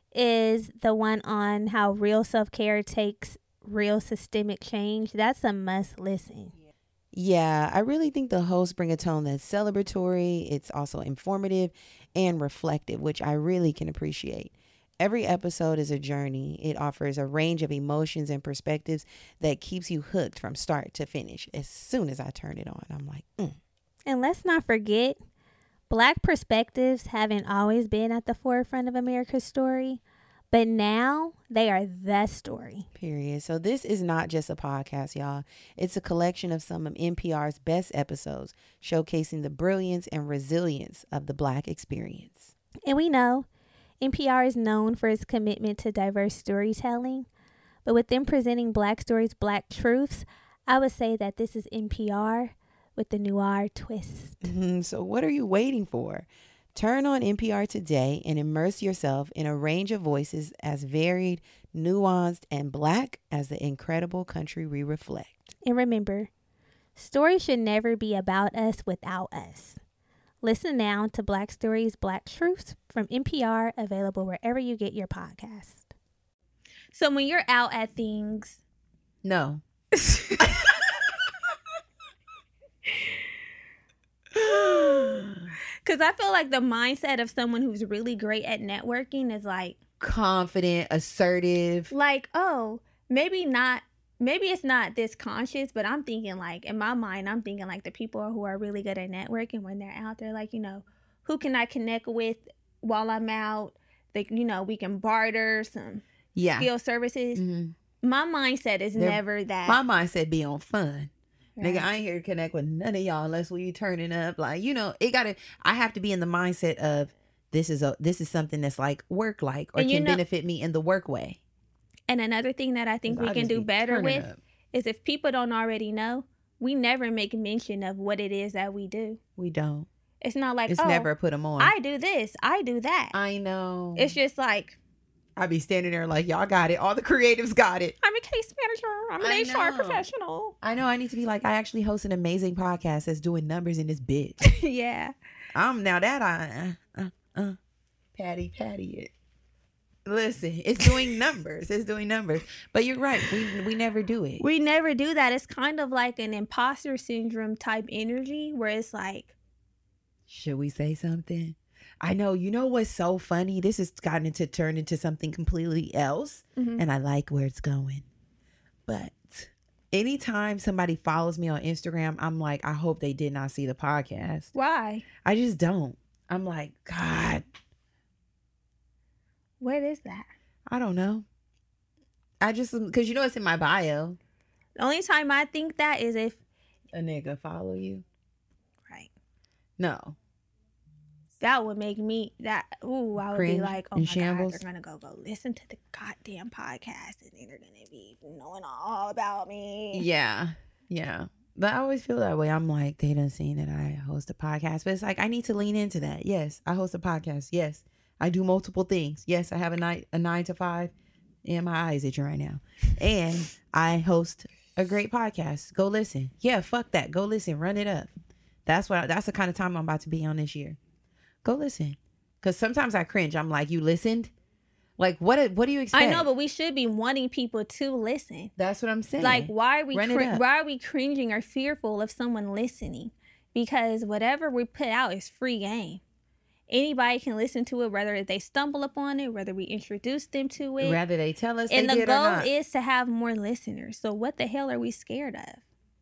is the one on how real self-care takes real systemic change. That's a must listen. Yeah, I really think the hosts bring a tone that's celebratory. It's also informative and reflective, which I really can appreciate. Every episode is a journey. It offers a range of emotions and perspectives that keeps you hooked from start to finish. As soon as I turn it on, I'm like, mm. And let's not forget, Black perspectives haven't always been at the forefront of America's story, but now they are the story. Period. So this is not just a podcast, y'all. It's a collection of some of N P R's best episodes, showcasing the brilliance and resilience of the Black experience. And we know N P R is known for its commitment to diverse storytelling, but with them presenting Black Stories, Black Truths, I would say that this is N P R with the noir twist. Mm-hmm. So what are you waiting for? Turn on N P R today and immerse yourself in a range of voices as varied, nuanced, and Black as the incredible country we reflect. And remember, stories should never be about us without us. Listen now to Black Stories, Black Truths from N P R, available wherever you get your podcast. So when you're out at things... No. Because I feel like the mindset of someone who's really great at networking is like... confident, assertive. Like, oh, maybe not... Maybe it's not this conscious, but I'm thinking like, in my mind, I'm thinking like the people who are really good at networking when they're out there, like, you know, who can I connect with while I'm out? Like, you know, we can barter some yeah. skill services. Mm-hmm. My mindset is They're, never that. My mindset be on fun. Right. Nigga, I ain't here to connect with none of y'all unless we turning up. Like, you know, it gotta, I have to be in the mindset of this is a, this is something that's like work like or can know, benefit me in the work way. And another thing that I think we I can do be better with up. is if people don't already know, we never make mention of what it is that we do. We don't. It's not like, it's oh, never put them on. I do this. I do that. I know. It's just like, I be standing there like, y'all got it. All the creatives got it. I'm a case manager. I'm an I H R know. professional. I know. I need to be like, I actually host an amazing podcast that's doing numbers in this bitch. Yeah. I'm now that I, uh, uh, uh, patty, patty it. Listen, it's doing numbers. It's doing numbers. But you're right. We we never do it. We never do that. It's kind of like an imposter syndrome type energy where it's like, should we say something? I know. You know what's so funny? This has gotten into turn into something completely else. Mm-hmm. And I like where it's going. But anytime somebody follows me on Instagram, I'm like, I hope they did not see the podcast. Why? I just don't. I'm like, God. What is that? I don't know. I just, because you know it's in my bio. The only time I think that is if a nigga follow you. Right. No. That would make me, that, ooh, I would Cringe be like, oh my shambles. God, they're going to go go listen to the goddamn podcast and then they're going to be knowing all about me. Yeah. Yeah. But I always feel that way. I'm like, they done seen that I host a podcast. But it's like, I need to lean into that. Yes, I host a podcast. Yes. I do multiple things. Yes, I have a night a nine to five, and my eyes itching right now. And I host a great podcast. Go listen. Yeah, fuck that. Go listen. Run it up. That's what. I, that's the kind of time I'm about to be on this year. Go listen. Because sometimes I cringe. I'm like, you listened? Like, what? What do you expect? I know, but we should be wanting people to listen. That's what I'm saying. Like, why are we? Cr- why are we cringing or fearful of someone listening? Because whatever we put out is free game. Anybody can listen to it, whether they stumble upon it, whether we introduce them to it. Whether they tell us and they the did goal or not. is to have more listeners. So what the hell are we scared of?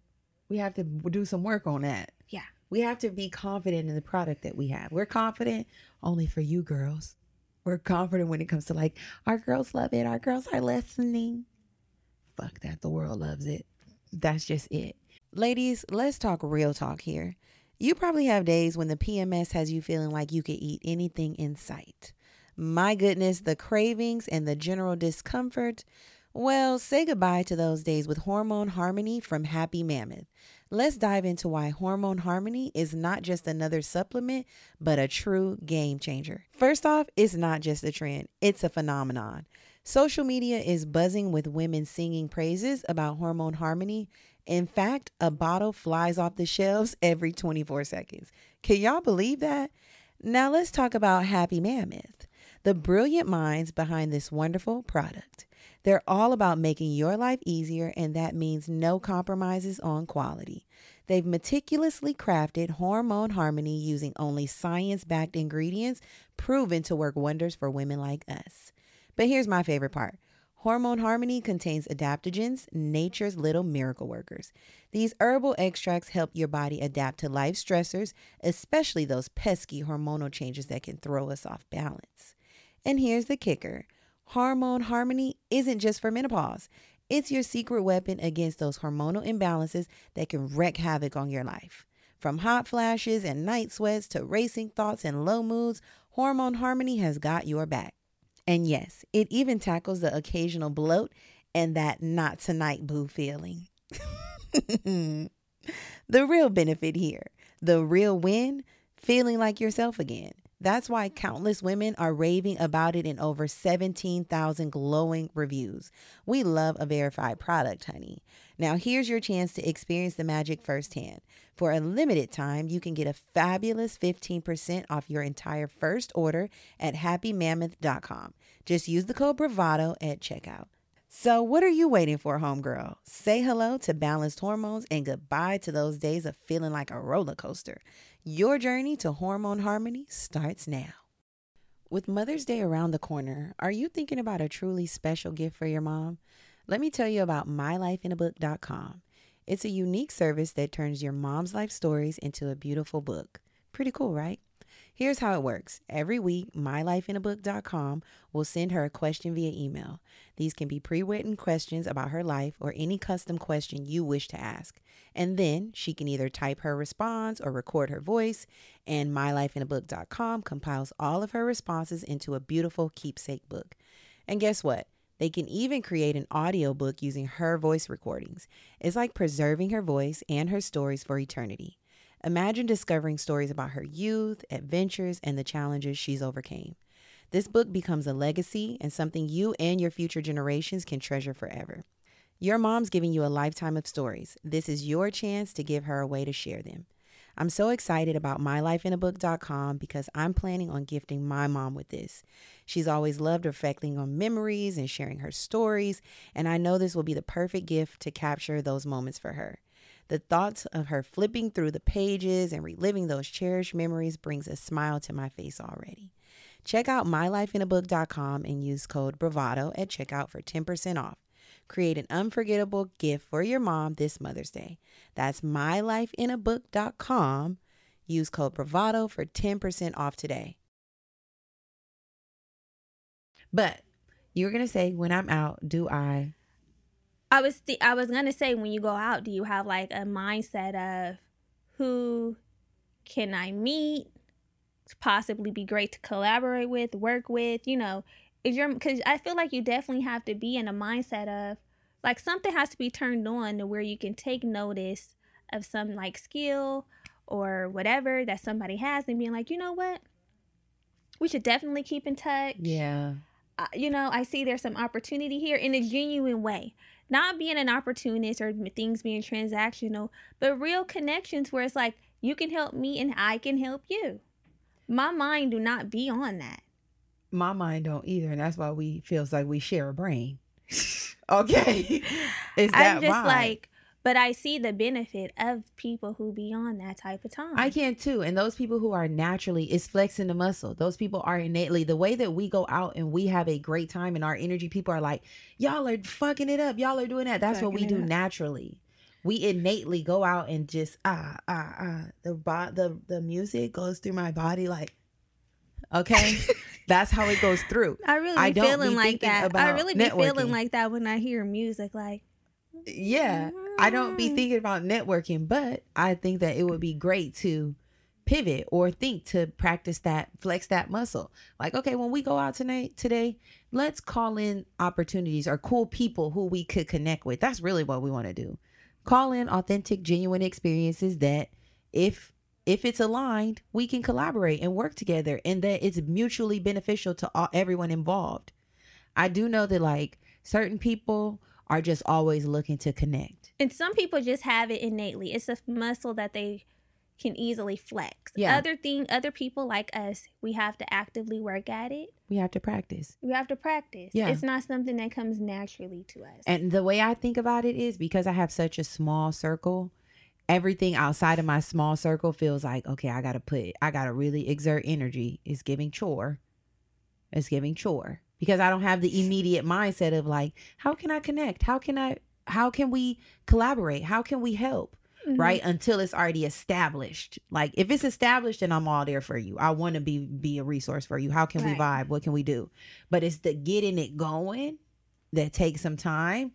We have to do some work on that. Yeah. We have to be confident in the product that we have. We're confident only for you girls. We're confident when it comes to like, our girls love it. Our girls are listening. Fuck that. The world loves it. That's just it. Ladies, let's talk real talk here. You probably have days when the P M S has you feeling like you could eat anything in sight. My goodness, the cravings and the general discomfort. Well, say goodbye to those days with Hormone Harmony from Happy Mammoth. Let's dive into why Hormone Harmony is not just another supplement, but a true game changer. First off, it's not just a trend, it's a phenomenon. Social media is buzzing with women singing praises about Hormone Harmony. In fact, a bottle flies off the shelves every twenty-four seconds. Can y'all believe that? Now let's talk about Happy Mammoth, the brilliant minds behind this wonderful product. They're all about making your life easier, and that means no compromises on quality. They've meticulously crafted Hormone Harmony using only science-backed ingredients proven to work wonders for women like us. But here's my favorite part. Hormone Harmony contains adaptogens, nature's little miracle workers. These herbal extracts help your body adapt to life stressors, especially those pesky hormonal changes that can throw us off balance. And here's the kicker. Hormone Harmony isn't just for menopause. It's your secret weapon against those hormonal imbalances that can wreak havoc on your life. From hot flashes and night sweats to racing thoughts and low moods, Hormone Harmony has got your back. And yes, it even tackles the occasional bloat and that not tonight boo feeling. The real benefit here, the real win, feeling like yourself again. That's why countless women are raving about it in over seventeen thousand glowing reviews. We love a verified product, honey. Now, here's your chance to experience the magic firsthand. For a limited time, you can get a fabulous fifteen percent off your entire first order at happy mammoth dot com. Just use the code BRAVADO at checkout. So what are you waiting for, homegirl? Say hello to balanced hormones and goodbye to those days of feeling like a roller coaster. Your journey to hormone harmony starts now. With Mother's Day around the corner, are you thinking about a truly special gift for your mom? Let me tell you about my life in a book dot com. It's a unique service that turns your mom's life stories into a beautiful book. Pretty cool, right? Here's how it works. Every week, my life in a book dot com will send her a question via email. These can be pre-written questions about her life or any custom question you wish to ask. And then she can either type her response or record her voice, and my life in a book dot com compiles all of her responses into a beautiful keepsake book. And guess what? They can even create an audiobook using her voice recordings. It's like preserving her voice and her stories for eternity. Imagine discovering stories about her youth, adventures, and the challenges she's overcame. This book becomes a legacy and something you and your future generations can treasure forever. Your mom's giving you a lifetime of stories. This is your chance to give her a way to share them. I'm so excited about my life in a book dot com because I'm planning on gifting my mom with this. She's always loved reflecting on memories and sharing her stories, and I know this will be the perfect gift to capture those moments for her. The thoughts of her flipping through the pages and reliving those cherished memories brings a smile to my face already. Check out my life in a book dot com and use code BRAVADO at checkout for ten percent off. Create an unforgettable gift for your mom this Mother's Day. That's my life in a book dot com. Use code BRAVADO for ten percent off today. But you were going to say, when I'm out, do I... I was th- I was going to say, when you go out, do you have like a mindset of who can I meet, possibly be great to collaborate with, work with, you know, if you're, because I feel like you definitely have to be in a mindset of like something has to be turned on to where you can take notice of some like skill or whatever that somebody has and being like, you know what, we should definitely keep in touch. Yeah. Uh, you know, I see there's some opportunity here in a genuine way, not being an opportunist or things being transactional, but real connections where it's like, you can help me and I can help you. My mind do not be on that. My mind don't either, and that's why we feels like we share a brain. Okay. It's that I'm just vibe. like, but I see the benefit of people who be on that type of time. I can too. And those people who are naturally, it's flexing the muscle. Those people are innately, the way that we go out and we have a great time and our energy, people are like, y'all are fucking it up. Y'all are doing that. That's fucking what we do up. Naturally. We innately go out and just, ah, ah, ah. The, bo- the, the music goes through my body like, okay. That's how it goes through. I really be I don't feeling be like that. I really be networking. Feeling like that when I hear music. Like, yeah, I don't be thinking about networking, but I think that it would be great to pivot or think to practice that, flex that muscle. Like, okay, when we go out tonight, today, let's call in opportunities or cool people who we could connect with. That's really what we want to do. Call in authentic, genuine experiences that if If it's aligned, we can collaborate and work together, and that it's mutually beneficial to all, everyone involved. I do know that like certain people are just always looking to connect. And some people just have it innately. It's a muscle that they can easily flex. Yeah. Other thing, other people like us, we have to actively work at it. We have to practice. We have to practice. Yeah. It's not something that comes naturally to us. And the way I think about it is because I have such a small circle, everything outside of my small circle feels like, okay, I got to put, I got to really exert energy. It's giving chore. It's giving chore because I don't have the immediate mindset of like, how can I connect? How can I, how can we collaborate? How can we help? Mm-hmm. Right. Until it's already established. Like if it's established, then I'm all there for you. I want to be, be a resource for you. How can right. we vibe? What can we do? But it's the getting it going that takes some time.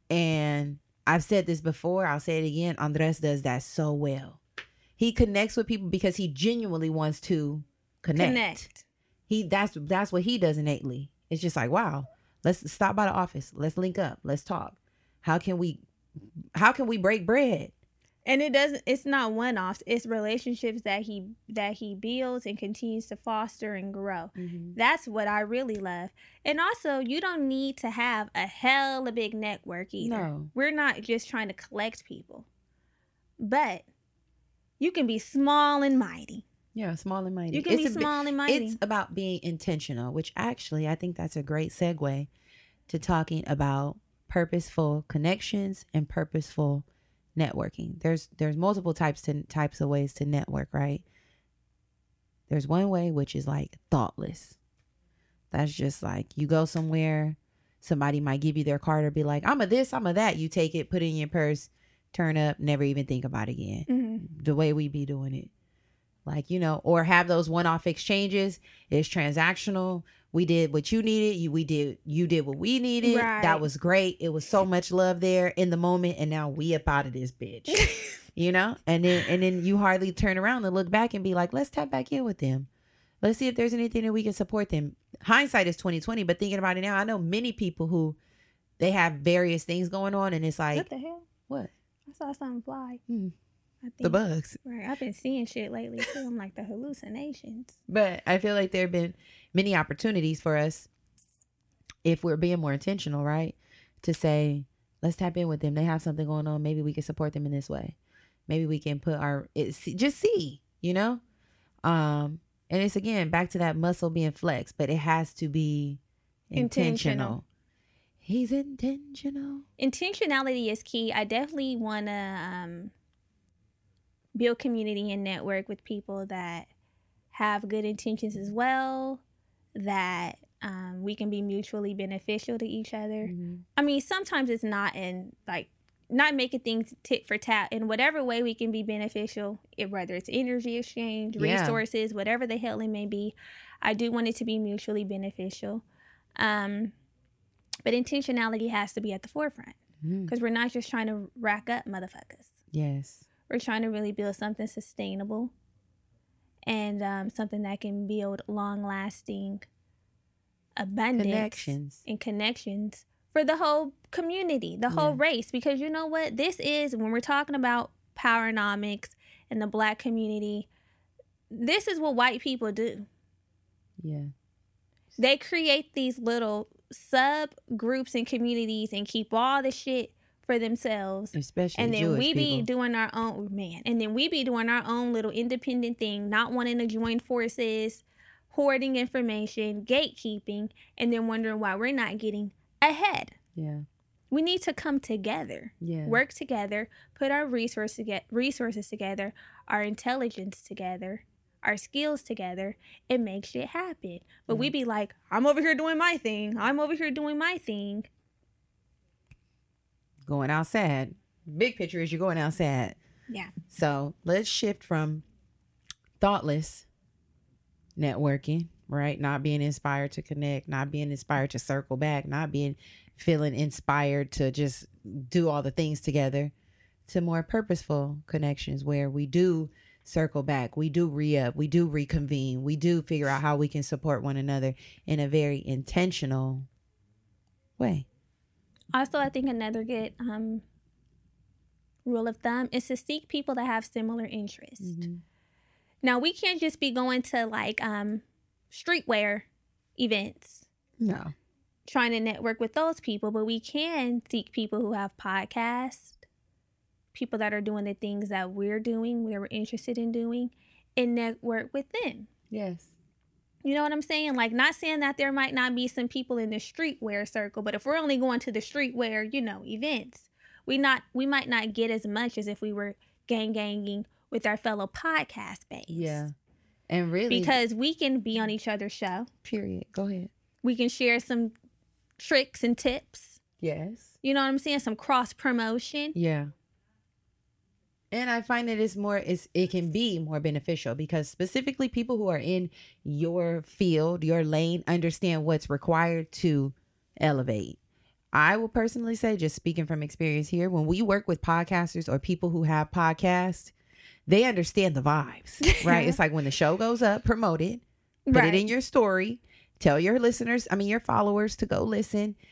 And I've said this before. I'll say it again. Andres does that so well. He connects with people because he genuinely wants to connect. Connect. He that's that's what he does innately. It's just like, wow, let's stop by the office. Let's link up. Let's talk. How can we how can we break bread? And it doesn't, it's not one-offs. It's relationships that he that he builds and continues to foster and grow. Mm-hmm. That's what I really love. And also, you don't need to have a hell of a big network either. No. We're not just trying to collect people. But you can be small and mighty. Yeah, small and mighty. You can it's be small and mighty. It's about being intentional, which actually I think that's a great segue to talking about purposeful connections and purposeful networking. There's there's multiple types to types of ways to network, right? There's one way which is like thoughtless. That's just like you go somewhere, somebody might give you their card or be like, I'm a this, I'm a that. You take it, put it in your purse, turn up, never even think about it again. Mm-hmm. The way we be doing it. Like, you know, or have those one-off exchanges. It's transactional. We did what you needed. You, we did, you did what we needed. Right. That was great. It was so much love there in the moment. And now we up out of this bitch, you know? And then, and then you hardly turn around and look back and be like, let's tap back in with them. Let's see if there's anything that we can support them. Hindsight is twenty twenty, but thinking about it now, I know many people who they have various things going on. And it's like, what the hell? What? I saw something fly. Hmm. I think, the bugs. Right. I've been seeing shit lately too. I'm like the hallucinations. But I feel like there have been many opportunities for us, if we're being more intentional, right? To say, let's tap in with them. They have something going on. Maybe we can support them in this way. Maybe we can put our, it, just see, you know? Um, and it's again, back to that muscle being flexed, but it has to be intentional. intentional. He's intentional. Intentionality is key. I definitely want to, um, build community and network with people that have good intentions as well, that um, we can be mutually beneficial to each other. Mm-hmm. I mean, sometimes it's not in, like, not making things tit for tat. In whatever way we can be beneficial, it, whether it's energy exchange, yeah. resources, whatever the hell it may be, I do want it to be mutually beneficial. Um, but intentionality has to be at the forefront, because mm-hmm. we're not just trying to rack up motherfuckers. Yes. We're trying to really build something sustainable and um, something that can build long-lasting abundance connections. and connections for the whole community, the whole yeah. race. Because you know what? This is, when we're talking about powernomics and the Black community, this is what white people do. Yeah. They create these little subgroups and communities and keep all the shit for themselves, especially and then Jewish we be people. doing our own man and then we be doing our own little independent thing, not wanting to join forces, hoarding information, gatekeeping, and then wondering why we're not getting ahead. Yeah, we need to come together, yeah, work together, put our resources to get resources together, our intelligence together, our skills together, and make shit happen. But yeah. we be like, I'm over here doing my thing, I'm over here doing my thing. Going outside. Big picture is you're going outside. Yeah. So let's shift from thoughtless networking, right? Not being inspired to connect, not being inspired to circle back, not being feeling inspired to just do all the things together, to more purposeful connections where we do circle back, we do re-up, we do reconvene, we do figure out how we can support one another in a very intentional way. Also, I think another good um, rule of thumb is to seek people that have similar interests. Mm-hmm. Now, we can't just be going to like um, streetwear events. No. Trying to network with those people, but we can seek people who have podcasts, people that are doing the things that we're doing, that we're interested in doing, and network with them. Yes. You know what I'm saying? Like, not saying that there might not be some people in the streetwear circle, but if we're only going to the streetwear, you know, events, we not we might not get as much as if we were gang ganging with our fellow podcast babes. Yeah. And really, because we can be on each other's show. Period. Go ahead. We can share some tricks and tips. Yes. You know what I'm saying? Some cross promotion. Yeah. And I find that it's more, it's, it can be more beneficial because specifically people who are in your field, your lane, understand what's required to elevate. I will personally say, just speaking from experience here, when we work with podcasters or people who have podcasts, they understand the vibes, right? It's like when the show goes up, promote it, put right. it in your story, tell your listeners, I mean, your followers to go listen.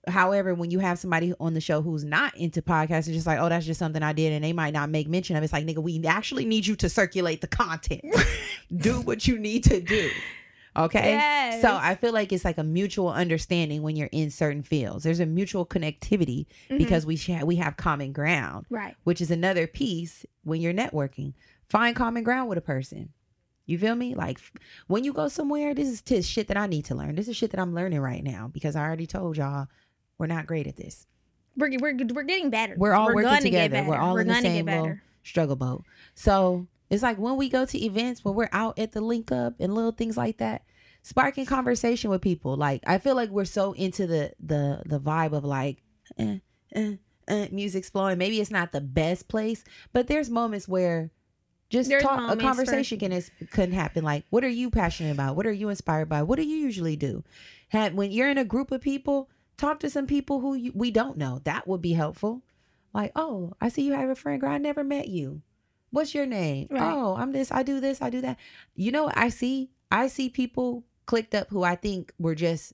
However, when you have somebody on the show who's not into podcasts, it's just like, oh, that's just something I did, and they might not make mention of it. It's like, nigga, we actually need you to circulate the content. Do what you need to do. Okay. Yes. So I feel like it's like a mutual understanding when you're in certain fields. There's a mutual connectivity mm-hmm. because we sh- we have common ground, right? Which is another piece when you're networking. Find common ground with a person. You feel me? Like when you go somewhere, this is t- shit that I need to learn. This is shit that I'm learning right now because I already told y'all we're not great at this. We're we're we're getting better. We're all we're working together. We're all we're in the same little struggle boat. So it's like when we go to events, when we're out at the link up and little things like that, sparking conversation with people. Like I feel like we're so into the the the vibe of like eh, eh, eh, music's flowing. Maybe it's not the best place, but there's moments where just there's talk, a conversation for- can can happen. Like, what are you passionate about? What are you inspired by? What do you usually do? Have, when you're in a group of people, talk to some people who you, we don't know. That would be helpful. Like, oh, I see you have a friend, girl. I never met you. What's your name? Right. Oh, I'm this. I do this. I do that. You know, I see. I see people clicked up who I think were just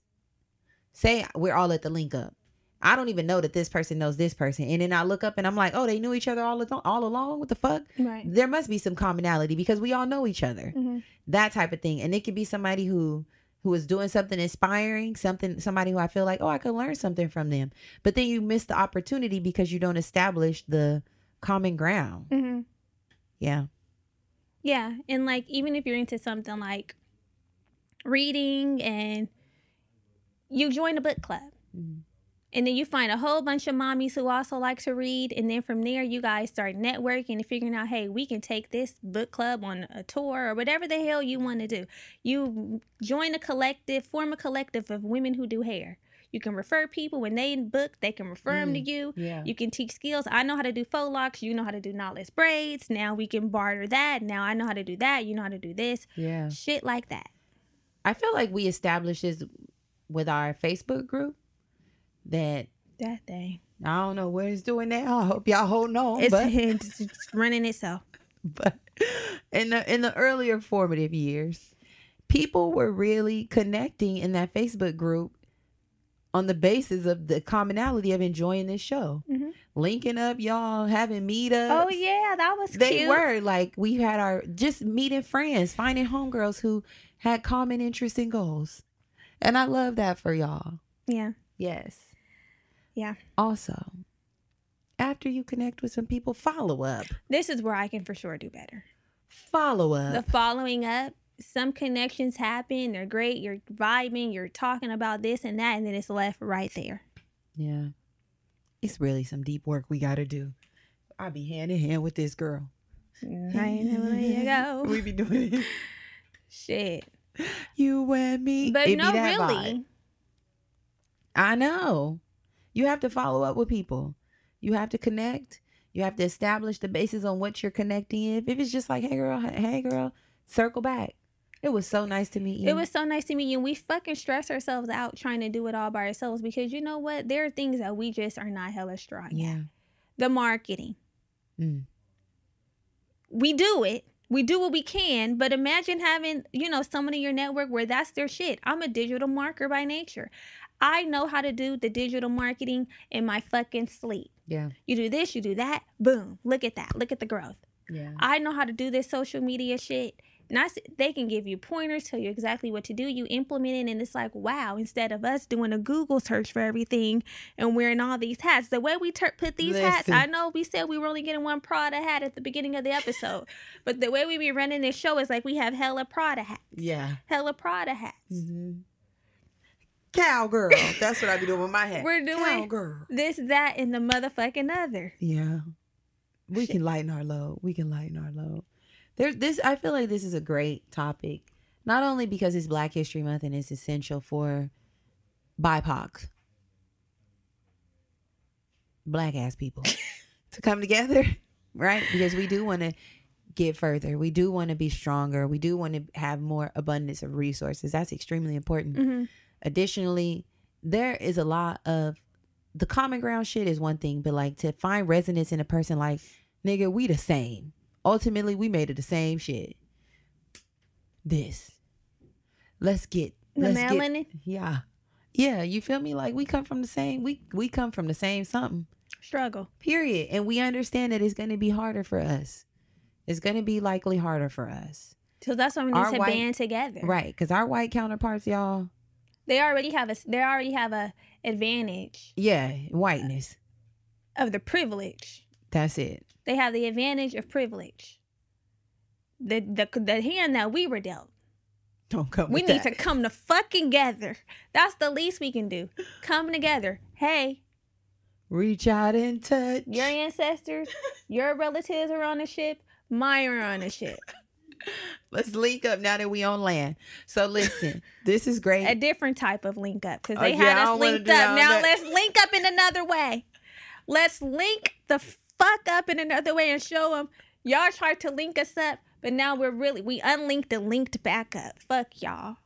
say we're all at the link up. I don't even know that this person knows this person. And then I look up and I'm like, oh, they knew each other all, all along. What the fuck? Right. There must be some commonality because we all know each other. Mm-hmm. That type of thing. And it could be somebody who who is doing something inspiring, something, somebody who I feel like, oh, I could learn something from them. But then you miss the opportunity because you don't establish the common ground. Mm-hmm. Yeah. Yeah. And like, even if you're into something like reading and you join a book club. Mm-hmm. And then you find a whole bunch of mommies who also like to read. And then from there, you guys start networking and figuring out, hey, we can take this book club on a tour or whatever the hell you want to do. You join a collective, form a collective of women who do hair. You can refer people. When they book, they can refer mm, them to you. Yeah. You can teach skills. I know how to do faux locks. You know how to do knotless braids. Now we can barter that. Now I know how to do that. You know how to do this. Yeah. Shit like that. I feel like we established this with our Facebook group. That that thing. I don't know where it's doing now. I hope y'all holding on. It's, but, it's, it's running itself. But in the in the earlier formative years, people were really connecting in that Facebook group on the basis of the commonality of enjoying this show. Mm-hmm. Linking up, y'all having meetups. Oh yeah, that was they cute. were like we had our just meeting friends, finding homegirls who had common interests and goals, and I love that for y'all. Yeah. Yes. Yeah. Also, after you connect with some people, follow up. This is where I can for sure do better. Follow up. The following up. Some connections happen. They're great. You're vibing. You're talking about this and that. And then it's left right there. Yeah. It's really some deep work we got to do. I'll be hand in hand with this girl. I know where you go. We be doing it. Shit. You and me. But it no, be that really. Vibe. I know. You have to follow up with people. You have to connect. You have to establish the basis on what you're connecting. If, if it's just like, hey girl, hey girl, circle back. It was so nice to meet you. It was so nice to meet you. We fucking stress ourselves out trying to do it all by ourselves because you know what? There are things that we just are not hella strong yeah. at. The marketing. Mm. We do it. We do what we can, but imagine having, you know, someone in your network where that's their shit. I'm a digital marketer by nature. I know how to do the digital marketing in my fucking sleep. Yeah. You do this, you do that. Boom. Look at that. Look at the growth. Yeah. I know how to do this social media shit. Not, they can give you pointers, tell you exactly what to do. You implement it, and it's like, wow, instead of us doing a Google search for everything and wearing all these hats, the way we ter- put these Listen. hats, I know we said we were only getting one Prada hat at the beginning of the episode, but the way we be running this show is like we have hella Prada hats. Yeah. Hella Prada hats. Mm-hmm. Cowgirl. That's what I be doing with my hat. We're doing Cowgirl. This, that, and the motherfucking other. Yeah. We Shit. can lighten our load. We can lighten our load. There, this I feel like this is a great topic, not only because it's Black History Month and it's essential for B I P O C, Black ass people, to come together, right? Because we do want to get further. We do want to be stronger. We do want to have more abundance of resources. That's extremely important. Mm-hmm. Additionally, there is a lot of the common ground shit is one thing, but like to find resonance in a person like, nigga, we the same. Ultimately, we made it the same shit. This. Let's get. The let's melanin? Get, yeah. Yeah, you feel me? Like we come from the same, we we come from the same something. Struggle. Period. And we understand that it's going to be harder for us. It's going to be likely harder for us. So that's why we need Our to white- band together. Right. Because our white counterparts, y'all, They already have a they already have a advantage yeah, whiteness. of the privilege. That's it. They have the advantage of privilege. The the the hand that we were dealt. Don't come We with need that. to come to fucking together. That's the least we can do. Come together. Hey, Reach out and touch. your ancestors, your relatives are on the ship. Mine are on the ship. Let's link up now that we on land. So listen, this is great. A different type of link up because Oh, they yeah, had I us don't wanna linked do up. all Now that. let's link up in another way. Let's link the fuck up in another way and show them y'all tried to link us up, but now we're really we unlinked and linked back up. Fuck y'all.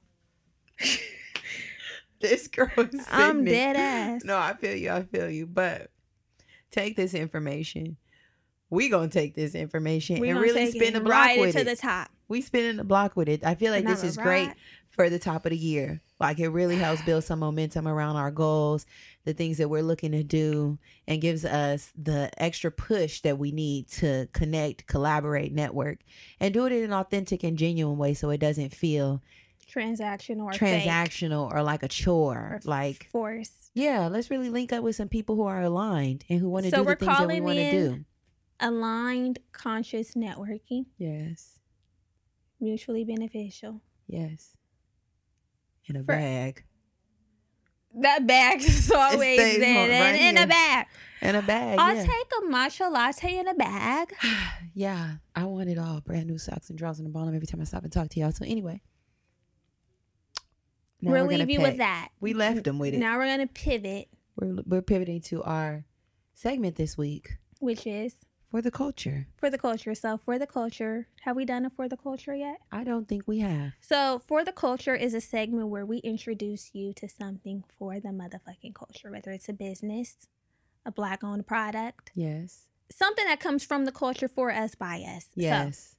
This girl is I'm sickening. dead ass. No, I feel you. I feel you. But take this information. We gonna take this information We and gonna really take spin it the and block ride with it it. to the top. We spinning the block with it. I feel like this Another is great ride. for the top of the year. Like it really helps build some momentum around our goals, the things that we're looking to do, and gives us the extra push that we need to connect, collaborate, network, and do it in an authentic and genuine way so it doesn't feel Transactional or fake transactional or like a chore. or Like, force. yeah, let's really link up with some people who are aligned and who want to So do the we're things that we calling want to in- do. Aligned conscious networking. Yes. Mutually beneficial. Yes. In a For- bag. That bag is always stays there. on- and right in here. a bag. In a bag. I'll yeah. take a matcha latte in a bag. Yeah, I want it all. Brand new socks and drawers on the bottom every time I stop and talk to y'all. So anyway. Now We'll we're gonna leave you pick- with that. We left them with it. Now we're going to pivot, We're, we're pivoting to our segment this week which is for the culture. for the culture. So for the culture, have we done it for the culture yet? I don't think we have. So for the culture is a segment where we introduce you to something for the motherfucking culture, whether it's a business, a black owned product, Yes. something that comes from the culture for us by us. So, Yes.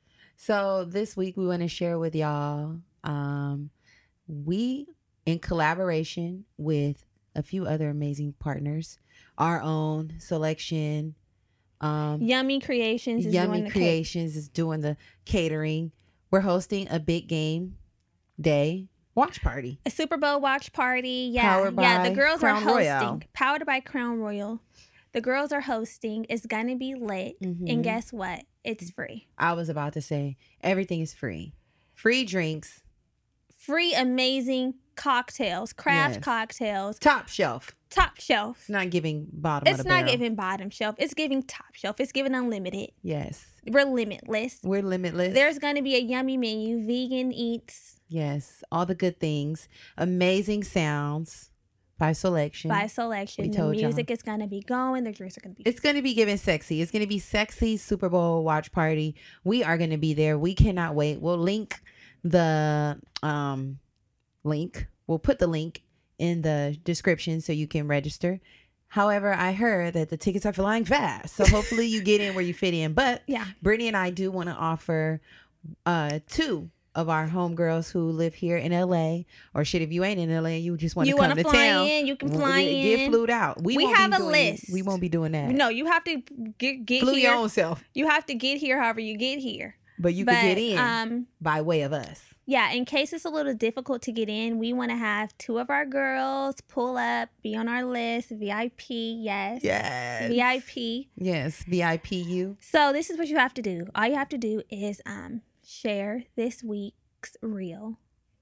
So, this week we want to share with y'all, um, we, in collaboration with a few other amazing partners, our own selection, um, Yummy Creations is doing Yummy the cake. Creations is doing the catering. We're hosting a big game day watch party. A Super Bowl watch party. Yeah. Powered yeah. by The girls Crown are hosting. Royale. Powered by Crown Royal. The girls are hosting. It's going to be lit. Mhm. And guess what? It's free. I was about to say everything is free. Free drinks, Free, amazing cocktails, craft Yes. cocktails, top shelf. top shelf. It's not giving bottom It's of the not barrel. giving bottom shelf. It's giving top shelf. It's giving unlimited. Yes. We're limitless. We're limitless. There's going to be a yummy menu, vegan eats Yes, all the good things. Amazing sounds by selection. by selection. We The told y'all. music is going to be going. The drinks are going to be It's going to be given sexy. It's going to be sexy Super Bowl watch party. We are going to be there. We cannot wait. We'll link the um link. We'll put the link in the description so you can register. However, I heard that the tickets are flying fast. So hopefully you get in where you fit in. But Yeah. Brittany and I do want to offer uh two of our homegirls who live here in L A, or shit, if you ain't in L A, you just want to You come want to to fly town. in? You can w- fly get, get in. flued out. We, We won't have be a doing- list. We won't be doing that. No, you have to get get Flew here. your own self, You have to get here however you get here. but you but, can get in Um, by way of us. yeah, in case it's a little difficult to get in, we want to have two of our girls pull up, be on our list, V I P, yes. Yes. V I P. Yes, V I P U. So this is what you have to do. All you have to do is um share this week's reel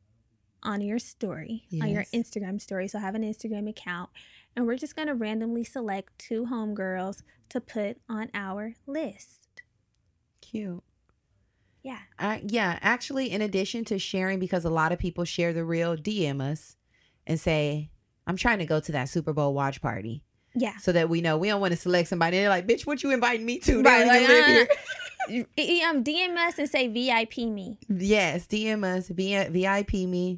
on your story, on your Yes. Instagram story. So have an Instagram account. And we're just going to randomly select two homegirls to put on our list. Cute. Yeah. I, yeah, actually, in addition to sharing, because a lot of people share the reel, D M us and say, I'm trying to go to that Super Bowl watch party. Yeah. So that we know we don't want to select somebody. They're like, bitch, what you inviting me to? They Right, don't even like, live uh, here. E- um, D M us and say V I P me. Yes, D M us, V- VIP me,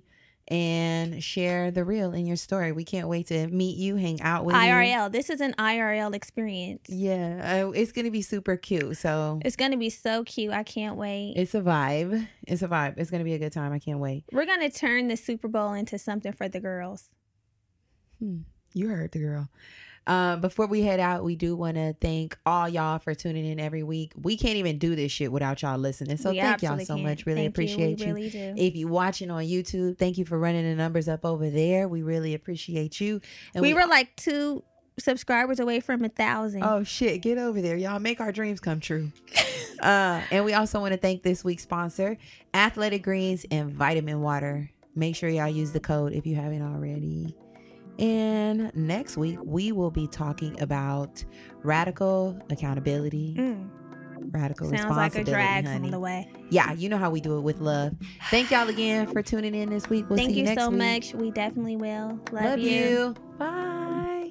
and share the reel in your story. We can't wait to meet you, hang out with I R you. L. This is an I R L experience. Yeah, uh, it's going to be super cute. So It's going to be so cute. I can't wait. it's a vibe. It's a vibe. It's going to be a good time. I can't wait. We're going to turn the Super Bowl into something for the girls. Hmm. You heard the girl. Um, before we head out, we do want to thank all y'all for tuning in every week. We can't even do this shit without y'all listening. So We thank y'all absolutely so can't. much. Really Thank you. appreciate We you. really do. If you watching on YouTube, thank you for running the numbers up over there. We really appreciate you. And we, were like two subscribers away from a thousand. Oh shit, get over there. Y'all make our dreams come true. uh, and we also want to thank this week's sponsor, Athletic Greens and Vitamin Water. Make sure y'all use the code if you haven't already. And next week, we will be talking about radical accountability. Mm. Radical Sounds responsibility, like a drag honey. from the way. Yeah, you know how we do it with love. Thank y'all again for tuning in this week. We'll Thank see you, you next so week. much. We definitely will. Love, Love you. you. Bye.